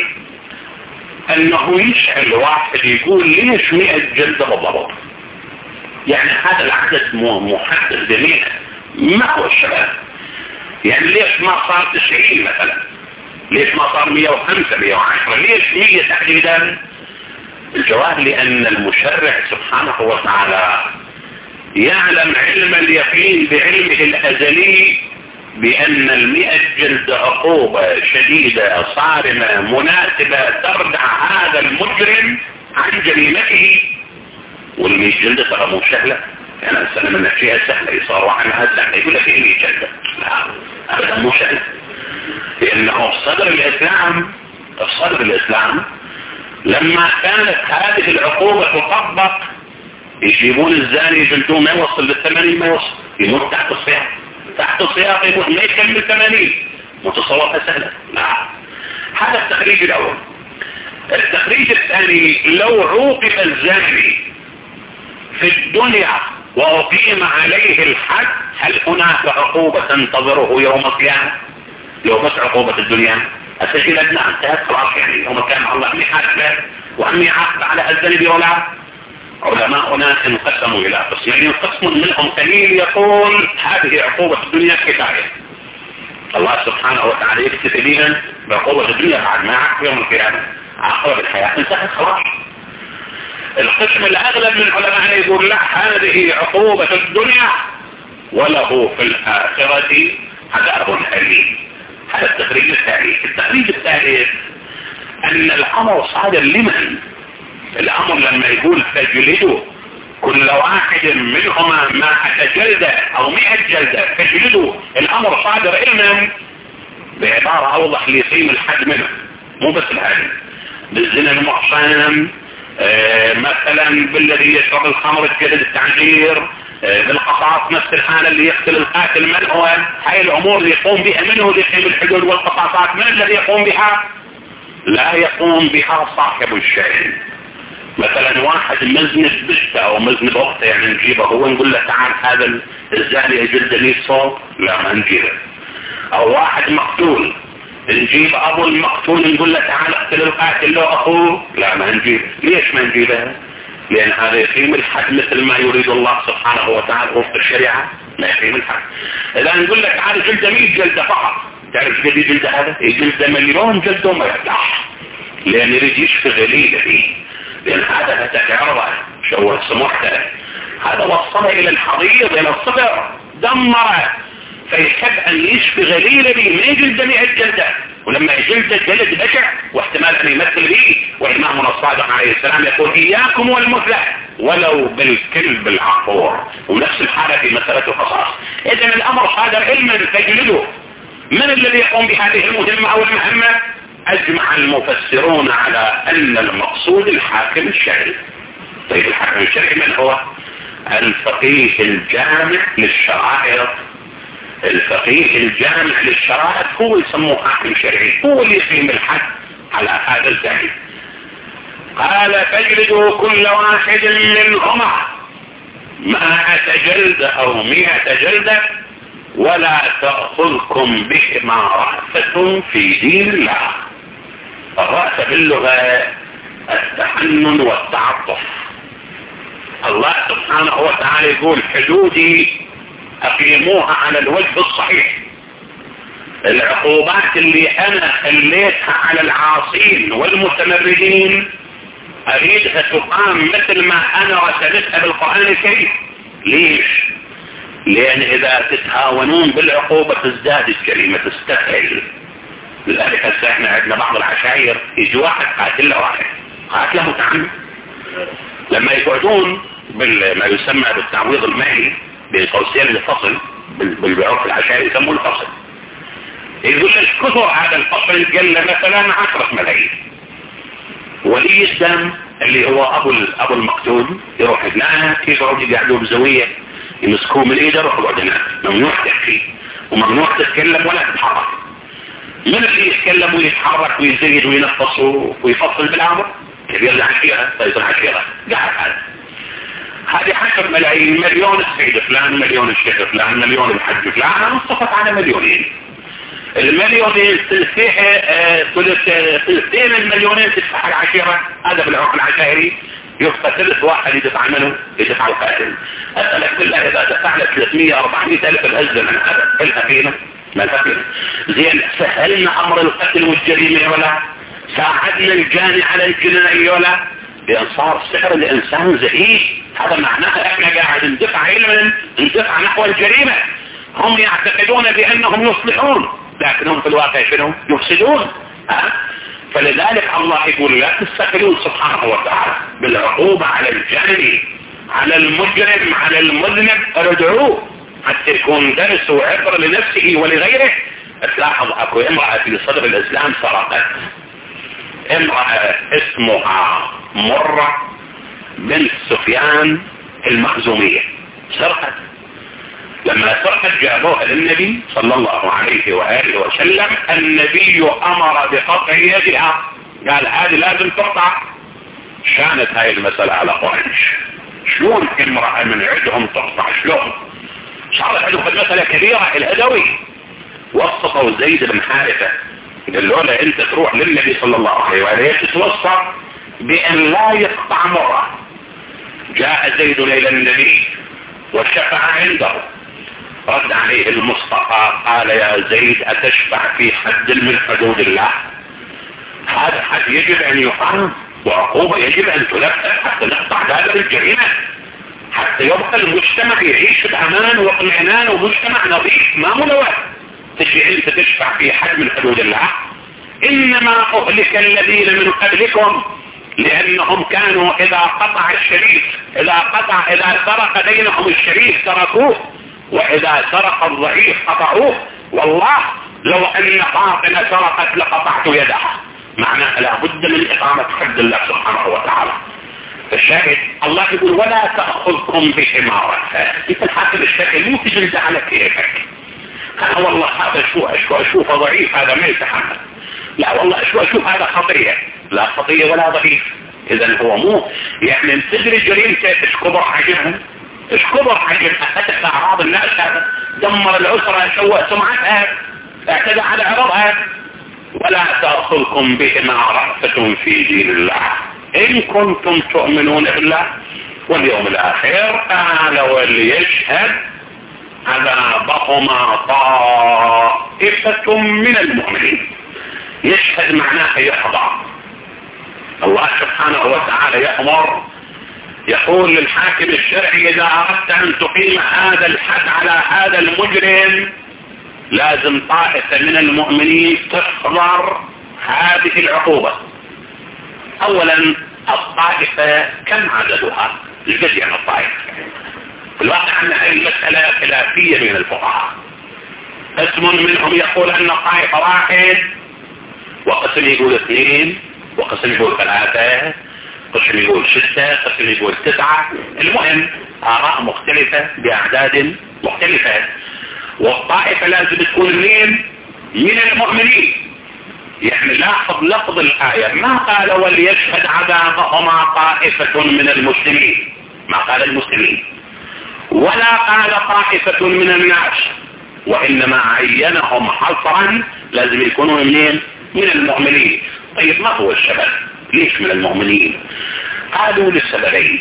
A: أنه يسأل واحد يقول ليش مئة جلدة بالضبط؟ يعني هذا العدد محدد جميل، ما هو الشباب؟ يعني ليش ما صار تسعين مثلا؟ ليش ما صار مئة وخمسة مئة وعشرة؟ ليش مئة تحديدا؟ الجواب لأن المشرع سبحانه وتعالى يعلم علم اليقين بعلمه الأزلي بأن المئة جلد عقوبة شديدة صارمة مناسبة تردع هذا المجرم عن جريمته. والمئة جلد ترى مو سهلة، يعني السنة من فيها سهلة يصاروا عنها سهلة، يقول لك إيه مئة جلد؟ لا أبدا مو سهلة، لأنه صدر الإسلام صدر الإسلام لما كانت هذه العقوبة تطبق يجيبون الزاني يجلدوه ما يوصل للثمانين، ما يوصل، يموت تحت السياق، تحت السياق يموت ما يكمل ثمانين. متصورها سهلة؟ لا. هذا التخريج الأول. التخريج الثاني لو عوقب الزاني في الدنيا وأقيم عليه الحد، هل هناك عقوبة تنتظره يوم القيامة؟ لو بس عقوبة الدنيا أسجل أدنى انتهت خلاص، يعني يوم القيامة الله أمي حاسبه وأمي عاقب على الذنب ولا. علماؤنا انقسموا إلى قسمين، قسم منهم قليل يقول هذه عقوبة الدنيا كفاية، الله سبحانه وتعالى يكتفي لنا بعقوبة الدنيا بعد ما عاقب يوم القيامة، عاقبة الحياة انتهت خلاص. القسم الأغلب من علماءنا يقول لا، هذه عقوبة الدنيا وله في الآخرة عذاب أليم. هذا التخريج الثاني. التخريج الثالث أن الأمر صادر لمن؟ الأمر لما يقول فجلدوا كل واحد منهما مائة جلدة أو مئة جلدة فجلدوا، الأمر صادر لمن؟ بعبارة أوضح ليقيم الحد منه، مو بس الحد. بالزنا المحصن، آه مثلا بالذي يشرب الخمر الجلد التعجير، آه بالقصاص نفس الحالة اللي يقتل القاتل. من هو؟ هاي الأمور اللي يقوم بها منه ليقيم الحدود والقصاصات، من الذي يقوم بها؟ لا يقوم بها صاحب الشيء. مثلا واحد مزنب بنته او مزنب اخته، يعني نجيبه هو نقول له تعال هذا الزاني يجلد لي الصوت، لا ما نجيبه. او واحد مقتول نجيب ابو المقتول نقول له تعال اقتل القاتل له اخوه؟ لا ما نجيب. ليش ما نجيبها؟ لان هذا يقيم الحد مثل ما يريد الله سبحانه وتعالى وفق الشريعة، ما يقيم الحد. اذا نقول لك تعال جلده مية جلده فقط، تعرف قد جلده هذا؟ جلده مليون جلده وما يفتح، لان يريد يشفي غليله فيه، لان هذا تكرره شو سموحته، هذا وصله الى الحضيض الى الصدر دمره، فيحب ان يشفي غليله به، ما يجلد مئة جلده، ولما يجلد جلد بشع واحتمال ان يمثل به. وامامنا الصادق عليه السلام يقول اياكم والمثلى ولو بالكلب العقور، ونفس الحاله في مساله القصاص. اذا الامر صادر علما تجلده. من الذي يقوم بهذه المهمه او المهمه؟ اجمع المفسرون على ان المقصود الحاكم الشرعي. طيب الحاكم الشرعي من هو؟ الفقيه الجامع للشرائع. الفقيه الجامع للشرائع هو يسموه حاكم شرعي، هو اللي يقيم الحد على هذا الزعيم. قال فاجلدوا كل واحد منهما مائة جلدة او مئة جلدة ولا تأخذكم بهما رأفة في دين الله. الرأفة باللغة التحنن والتعطف. الله سبحانه وتعالى يقول حدودي أقيموها على الوجه الصحيح. العقوبات اللي أنا خليتها على العاصين والمتمردين أريدها تقام مثل ما أنا رسلتها بالقرآن الكريم. ليش؟ لأن إذا تتهاونون بالعقوبة تزداد الجريمة، تستفعل. لذلك هسه احنا عندنا بعض العشائر يجي واحد قاتل له واحد قاتله متعمد، لما يقعدون بما يسمى بالتعويض المالي بين قوسين الفصل بالعرف العشائري يسموه الفصل، يقول لك كثر هذا الفصل قل مثلا عشرة ملايين. ولي الدم اللي هو ابو ابو المقتول يروح هناك، يقعد يقعدوا بزاويه يمسكوه من ايده يروح يقعد هناك، ممنوع تحكي وممنوع تتكلم ولا تتحرك. من اللي يتكلم ويتحرك ويزيد وينفص ويفصل بالامر؟ كبير العشيره، رئيس العشيره قاعد هذا. هذه عشر ملايين، مليون السيد فلان، مليون الشيخ فلان، مليون الحج فلان، انا انصفت على مليونين. المليونين ثلثين المليونين تدفع العشيرة. هذا بالعرف العشائري يبقى ثلث واحد يدفع منه يدفع القاتل. أسألك بالله إذا دفعنا ثلاثمية أربعمية ألف الهزة من هذا إلها فينا ما تفهم. زين سهلنا أمر القتل والجريمة ولا ساعدنا الجاني على الجنائي ولا؟ لأن صار سحر الإنسان زهيد. هذا معناها احنا قاعد ندفع علما ندفع نحو الجريمة. هم يعتقدون بأنهم يصلحون لكنهم في الواقع شنو؟ يفسدون. أه؟ فلذلك الله يقول لا تستقلون سبحانه وتعالى بالعقوبة على الجاني على المجرم على المذنب، ارجعوه حتى يكون درس وعبر لنفسه ولغيره. تلاحظ اكو امرأة في صدر الاسلام سرقت، امرأة اسمها مرة بنت سفيان المخزومية، سرقت. لما سرقت جابوها للنبي صلى الله عليه وآله وسلم، النبي امر بقطع يدها، قال هذه لازم تقطع. شانت هاي المسألة على قريش، شلون امرأة من عندهم تقطع؟ شلون؟ صارت عندهم المسألة كبيرة. الهدوي وصفوا زيد بن حارثة قال له لا انت تروح للنبي صلى الله عليه وآله تتوصى بأن لا يقطع مرة. جاء زيد إلى النبي وشفع عنده، رد عليه المصطفى قال يا زيد أتشفع في حد من حدود الله؟ هذا حد يجب أن يقام وعقوبة يجب أن تنفذ حتى نقطع هذا الجريمة، حتى يبقى المجتمع يعيش بأمان واطمئنان ومجتمع نظيف ما ملوث. تجي أنت تشفع في حد من حدود الله؟ إنما أهلك الذين من قبلكم لأنهم كانوا إذا قطع الشريف إذا قطع إذا سرق بينهم الشريف تركوه، وإذا سرق الضعيف قطعوه. والله لو أن فاطمة سرقت لقطعت يدها. معناها لا بد من إقامة حد الله سبحانه وتعالى. فالشاهد الله يقول ولا تأخذكم بحمارة. انت الحاكم الشكل مو تجلد على كيفك. أنا والله هذا شو أشوف أشوف ضعيف هذا ما يتحمل. لا والله أشوف أشوف هذا خطية، لا خطية ولا ضعيف. إذا هو مو يعني تدري جريمته ايش كبر حجمها، ايش كبر حجمها، فتح أعراض الناس، هذا دمر الأسرة، سوى سمعتها، اعتدى على عرضها. ولا تأخذكم بهما رأفة في دين الله إن كنتم تؤمنون بالله واليوم الآخر. قال وليشهد عذابهما طائفة من المؤمنين. يشهد معناه يحضر. الله سبحانه وتعالى يأمر يقول للحاكم الشرعي إذا أردت أن تقيم هذا الحد على هذا المجرم لازم طائفة من المؤمنين تحضر هذه العقوبة. أولا الطائفة كم عددها؟ الجد يعني الطائفة. في الواقع أن هذه المسألة خلافية بين الفقهاء. قسم منهم يقول أن الطائفة واحد، وقسم يقول اثنين، وقسم يقول ثلاثة، قسم يقول ستة، قسم يقول تسعة. المهم آراء مختلفة بأعداد مختلفة. والطائفة لازم تكون مين؟ من المؤمنين. يعني لاحظ لفظ الآية ما قال وليشهد عذابهما طائفة من المسلمين، ما قال المسلمين، ولا قال طائفة من الناس، وإنما عينهم حصرا لازم يكونوا منين؟ من المؤمنين. طيب ما هو السبب؟ ليش من المؤمنين؟ قالوا لسببين.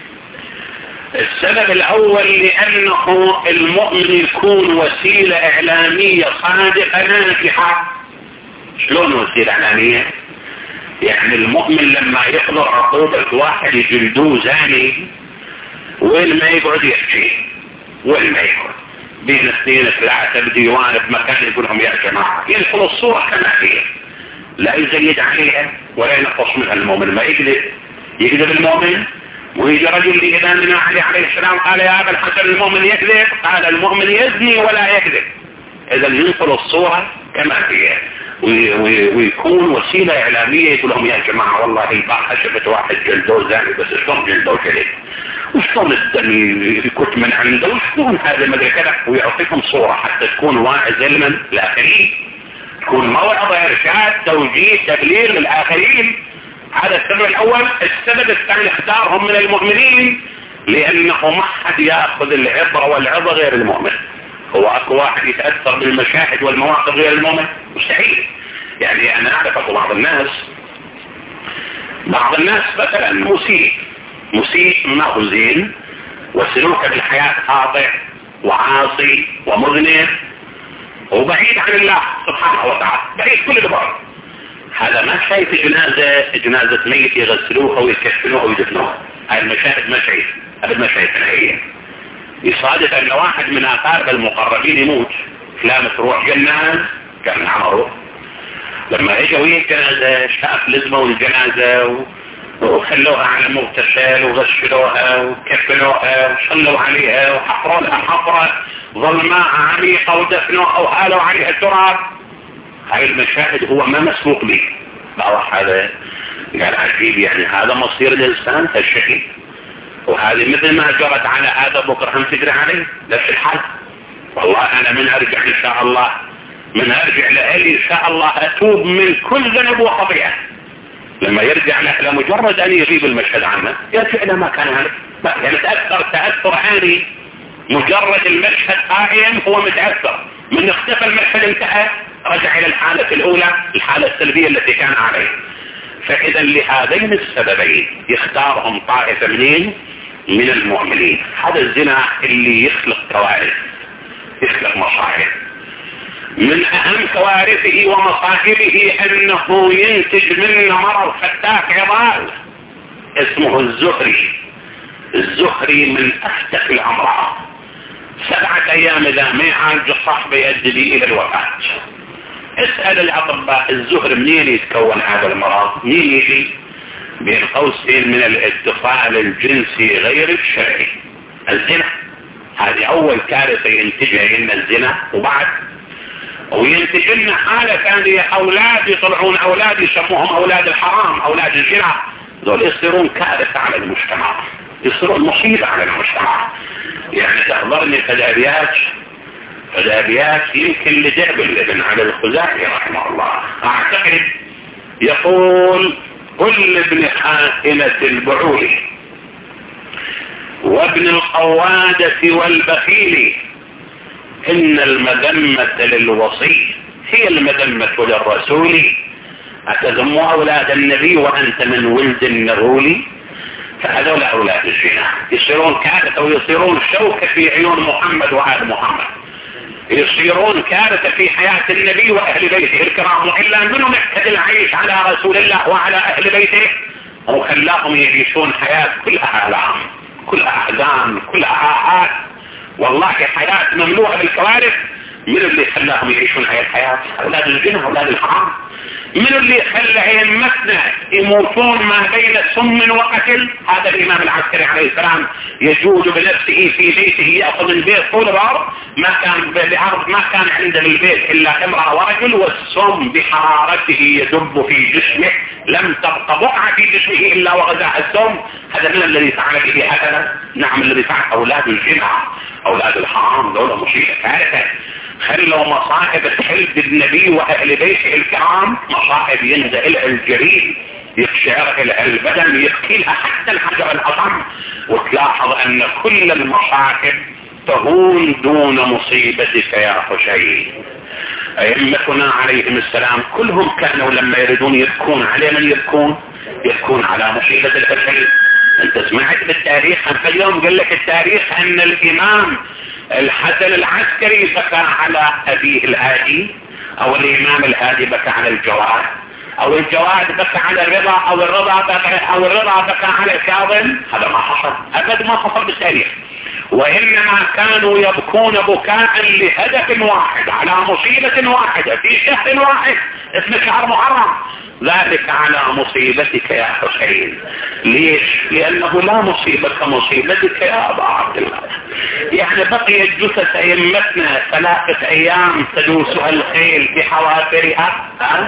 A: السبب الأول لأنه المؤمن يكون وسيلة إعلامية صادقة ناجحة. شلون وسيلة إعلامية؟ يعني المؤمن لما يحضر عقوبة واحد يجلدوه زاني وين ما يقعد يحكي، وين ما يقعد بين اثنين ثلاثة بديوان بمكان يقول لهم يا جماعة يدخل الصورة كما هي، لا يزيد عليها ولا ينقص منها. المؤمن ما يكذب، يكذب المؤمن. ويجي رجل لإمامنا علي عليه السلام قال يا أبا الحسن المؤمن يكذب، قال المؤمن يزني ولا يكذب. إذا ينقل الصورة كما هي ويكون وسيلة إعلامية يقول لهم يا جماعة والله البارحة شفت واحد جلدوه زاني بس شلون جلدوه كذب، وشلون الدم يكت من عنده، وشلون هذا ما كذا، ويعطيكم صورة حتى تكون واعظ علما للآخرين، تكون موعظة إرشاد توجيه تبليغ للآخرين. هذا السبب الأول. السبب الثاني اختارهم من المؤمنين لأنه ما حد يأخذ العبرة والعظة غير المؤمن. هو أكو واحد يتأثر بالمشاهد والمواقف غير المؤمن؟ مستحيل. يعني أنا أعرف بعض الناس بعض الناس مثلا مسيء مسيء ما هو زين وسلوكه بالحياة خاطئ وعاصي ومذنب وبعيد عن الله سبحانه وتعالى، بعيد كل البعد. هذا ما شايف جنازة جنازة ميت يغسلوها ويكفنوها ويدفنوها. هاي المشاهد ما شايف، هذا ما شايف نهائيا. يصادف ان واحد من اقارب المقربين يموت، فلان تروح جناز كان عمره، لما اجوا الجنازة شاف لزموا الجنازة وخلوها على مغتسل وغسلوها وكفنوها وصلوا عليها وحفروا لها حفرة ظلماء عميقة ودفنوها وهالوا عليها التراب. هاي المشاهد هو ما مسبوق لي. بروح هذا قال عجيب، يعني هذا مصير الانسان الشهيد، وهذه مثل ما جرت على هذا بكره هم تجري عليه نفس الحال. والله انا من ارجع ان شاء الله من ارجع لأهلي ان شاء الله اتوب من كل ذنب وخطيئة. لما يرجع له لمجرد ان يغيب المشهد عنه يرجع الى ما كان عليه. يعني تأثر تأثر عالي، مجرد المشهد قائم هو متأثر، من اختفى المشهد انتهى رجع الى الحالة الاولى، الحالة السلبية التي كان عليه. فاذا لهذين السببين يختارهم طائفة منين؟ من المؤمنين. هذا الزنا اللي يخلق كوارث، يخلق مصائب. من اهم كوارثه ومصائبه انه ينتج منه مرض فتاك عضال اسمه الزهري. الزهري من افتك الامراض، سبعة ايام اذا ما يعالج الصاحب يؤدي الى الوفاة. اسأل الاطباء الزهر منين يتكون هذا المرض؟ منين يجي؟ بين قوسين من الاتصال الجنسي غير الشرعي، الزنا. هذه اول كارثة ينتجها لنا الزنا، وبعد وينتج لنا حالة ثانية اولاد يطلعون اولاد يسموهم اولاد الحرام، اولاد الزنا. ذول يصيرون كارثة على المجتمع، يصيرون مصيبة على المجتمع. يعني تحضرني تدابيات تدابيات يمكن لدعب الابن على الخزاعي رحمه الله اعتقد يقول كل ابن خائنة البعول وابن القوادة والبخيل إن المذمة للوصي هي المذمة للرسول أتذم أولاد النبي وأنت من ولد النغول؟ فهذول أولاد الزنا يصيرون كارثة ويصيرون شوكة في عيون محمد وآل محمد، يصيرون كارثة في حياة النبي وأهل بيته الكرام. وإلا منهم يعتدي العيش على رسول الله وعلى أهل بيته وخلاهم يعيشون حياة كلها آلام، كلها أحزان، كلها آهات، والله حياة مملوءة بالكوارث. من اللي خلاهم يعيشون هذه الحياة؟ أولاد الزنا، أولاد الحرام. من اللي خلى أئمتنا يموتون ما بين سم وقتل؟ هذا الإمام العسكري عليه السلام يجود بنفسه في بيته يأخذ البيت طول الأرض، ما كان بالأرض ما كان عنده البيت إلا امرأة ورجل، والسم بحرارته يدب في جسمه، لم تبق بقعة في جسمه إلا وغزاها السم. هذا من الذي فعل به هكذا؟ نعم الذي فعل أولاد الزنا، أولاد الحرام، دولة مصيبة كارثة. خلوا مصائب تحل بالنبي وأهل بيته الكرام، مصائب ينزل الجليل يقشعر البدن يبكيلها حتى الحجر الأطم. وتلاحظ أن كل المصائب تهون دون مصيبتك يا حسين. أئمتنا عليهم السلام كلهم كانوا لما يريدون يبكون على من يبكون؟ يبكون على مصيبة الحسين. انت سمعت بالتاريخ في يوم قال لك التاريخ ان الامام الحسن العسكري بكى على ابيه الهادي، او الامام الهادي بكى على الجواد، او الجواد بكى على الرضا، او الرضا بكى او الرضا بكى على الكاظم. هذا ما حصل ابدا، ما حصل بالتاريخ. وانما كانوا يبكون بكاء لهدف واحد على مصيبة واحدة في شهر واحد اسمه شهر محرم، ذلك على مصيبتك يا حسين. ليش؟ لأنه لا مصيبة كمصيبتك يا أبا عبد الله. يعني بقيت جثث أئمتنا ثلاثة أيام تدوسها الخيل بحوافرها،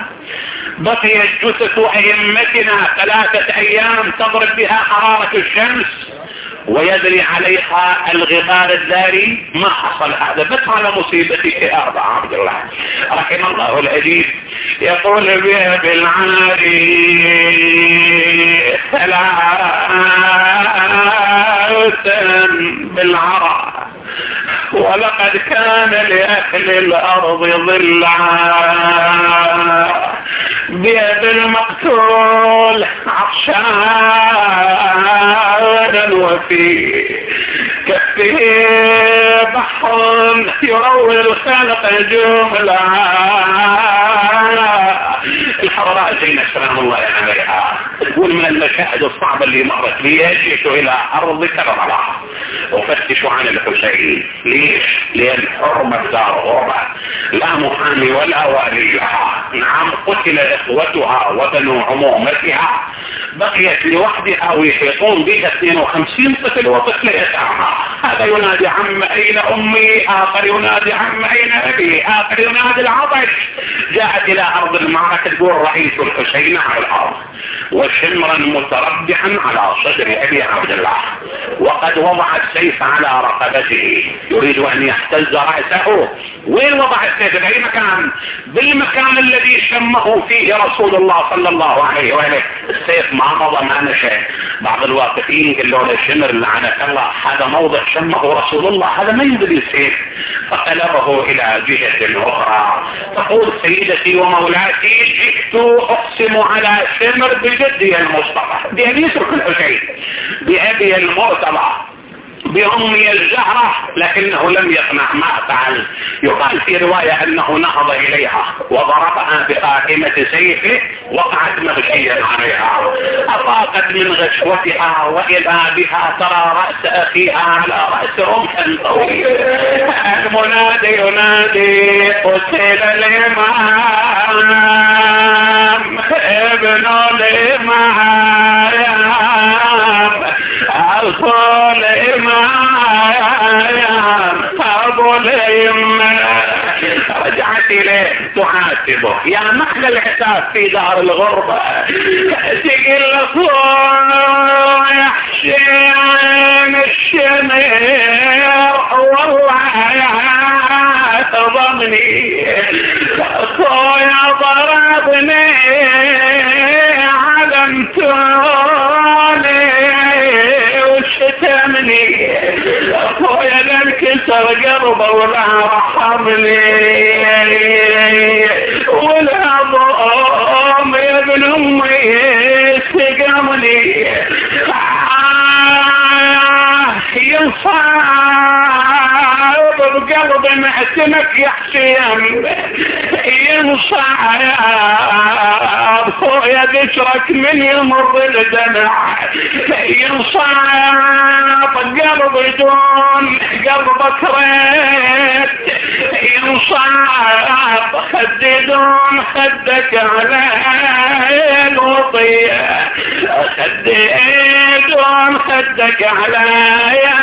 A: بقيت جثث أئمتنا ثلاثة أيام تضرب بها حرارة الشمس ويدري عليها الغبار الذاري. ما حصل هذا بس على مصيبتك يا أبا عبد الله. رحم الله الأديب يقول بالعادي ثلاثا بالعرى ولقد كان لأهل الأرض ضلعا بيد المقتول عطشانا وفي كفه بحر يروي الخلق جملا. الحضراء زينة سلام الله عليها تقول من المشاهد الصعبة اللي مرت لي جئت إلى أرض كربلاء وفتشوا عن الحسين. ليش؟ لأن حرمة دار غربة لا محامي ولا واليها. نعم قتل إخوتها وبنو عمومتها، بقيت لوحدها ويحيطون بها اثنين وخمسين طفل وطفل يتامى. هذا ينادي عم أين أمي، آخر ينادي عم أين أبي، آخر ينادي العطش. جاءت إلى أرض المعركة تقول رأيت الحسين على الأرض وشمرا متربعا على صدر أبي عبد الله، وقد وضع السيف على رقبته يريد أن يحتز رأسه. وين وضع السيف؟ بأي مكان؟ بالمكان الذي شمه فيه رسول الله صلى الله عليه وآله. السيف ما مضى ما نشأ. بعض الواقفين قالوا له شمر لعنك الله، هذا موضع شمه رسول الله، هذا ما ينزل السيف. فقلبه إلى جهة أخرى. تقول سيدتي ومولاتي جئت أقسم على شمر بجدي المصطفى بأبي يترك الحسين بأبي المرتضى بأمي الزهرة، لكنه لم يقنع ما فعل. يقال في رواية أنه نهض إليها وضربها بقائمة سيفه وقعت مغشيا عليها، أفاقت من غشوتها وإذا بها ترى رأس أخيها على رأس رمح طويل. المنادي ينادي قتل الإمام ابن الإمام أصول الإمام أبو الإمام. رجعت إليه تعاتبه يا محل العتاب في دار الغربة، تقل صور يحشي عين الشمير والله يا ضمني أخويا ضربني علمتوني شتمني اخويا لانكسر قلبه ولا رحمني ولا ضام يا ابن امي سقمني ينصاب بقلب معتمك يا حسين ينصاب خويا ذكرك من يمر الدمع ينصاب قلب دون قلبك ريت ينصاب خدي دون خدك على الوطية خدي دون خدك على يا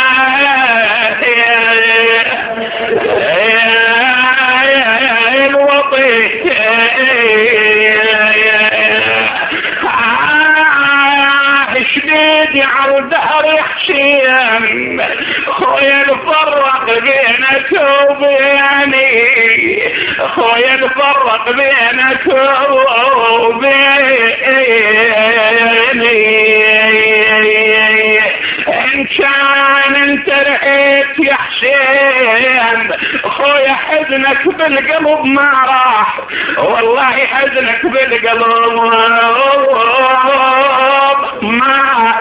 A: الوطي شديدي على الدهر حسين خويا الفرق بينك وبيني خويا الفرق بينك وبيني ان كان انت رأيت يا حسين خويا حزنك بالقلب ما راح والله حزنك بالقلب ما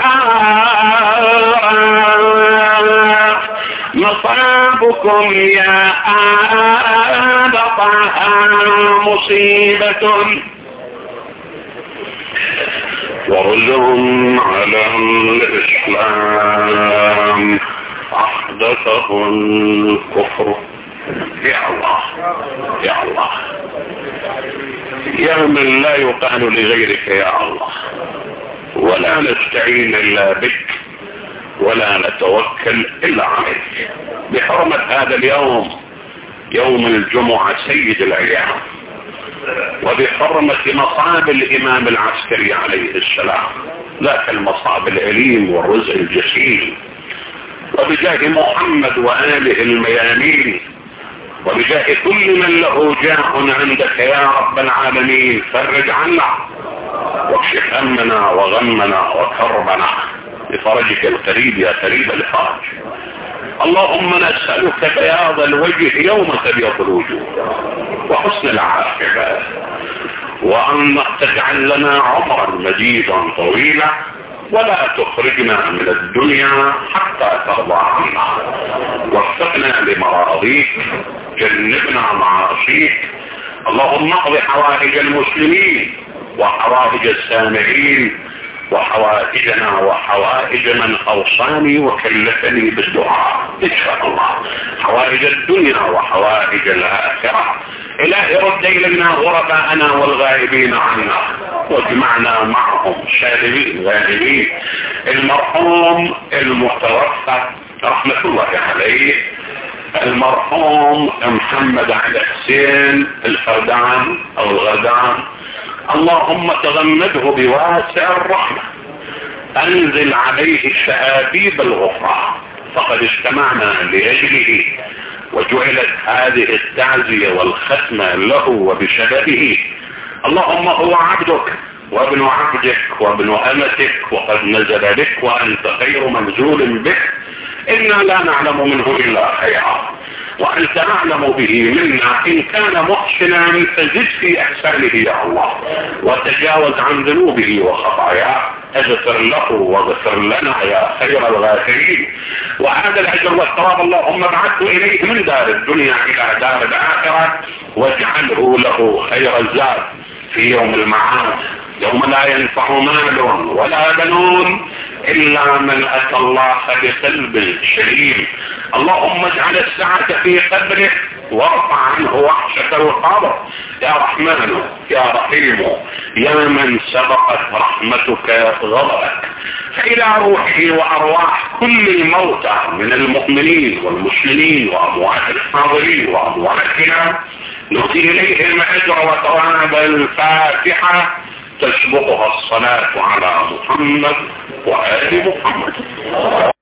A: راح مصابكم يا آل طه مصيبة ورجهم على الإسلام أحدثه الكفر. يا الله يا الله يا من لا يقال لغيرك يا الله ولا نستعين إلا بك ولا نتوكل إلا عليك بحرمة هذا اليوم يوم الجمعة سيد الأيام وبحرمة مصاب الإمام العسكري عليه السلام ذاك المصاب الأليم والرزق الجسيم وبجاه محمد وآله الميامين وبجاه كل من له جاه عندك يا رب العالمين فرج عنا واكشف همنا وغمنا وكربنا بفرجك القريب يا قريب الفرج. اللهم نسألك بياض الوجه يوم تبيض الوجوه وحسن العاقبة وأن تجعل لنا عمرا مجيدا طويلا ولا تخرجنا من الدنيا حتى ترضى عنا وفقنا لمراضيك جنبنا معاصيك. اللهم اقض حوائج المسلمين وحوائج السامعين وحوائجنا وحوائج من أوصاني وكلفني بالدعاء إن شاء الله حوائج الدنيا وحوائج الآخرة. إلهي رد إلينا غرباءنا والغائبين عنا واجمعنا معهم سالمين غائبين. المرحوم المتوفى رحمة الله عليه المرحوم محمد علي حسين الفردان أو الغدان اللهم تغمده بواسع الرحمة انزل عليه شهابيب الغفران فقد اجتمعنا لأجله وجعلت هذه التعزية والختمة له وبشبابه. اللهم هو عبدك وابن عبدك وابن أمتك وقد نزل بك وأنت خير منزول بك إنا لا نعلم منه إلا خيرا وأنت أعلم به منا. إن كان محسنا فزد في إحسانه يا الله وتجاوز عن ذنوبه وخطاياه اغفر له واغفر لنا يا خير الغافرين. وهذا الأجر والثواب اللهم ابعثه إليه من دار الدنيا إلى دار الآخرة واجعله له خير الزاد في يوم المعاد يوم لا ينفع مال ولا بنون إلا من أتى الله بقلب سليم. اللهم اجعل السعة في قبره وارفع عنه وحشة القبر يا رحمن يا رحيم يا من سبقت رحمتك غضبك. فإلى روحه وأرواح كل الموتى من المؤمنين والمسلمين وأموات الحاضرين وأمواتنا نؤتي إليهم أجر وثواب الفاتحة تسبقها الصلاة على محمد وآل محمد.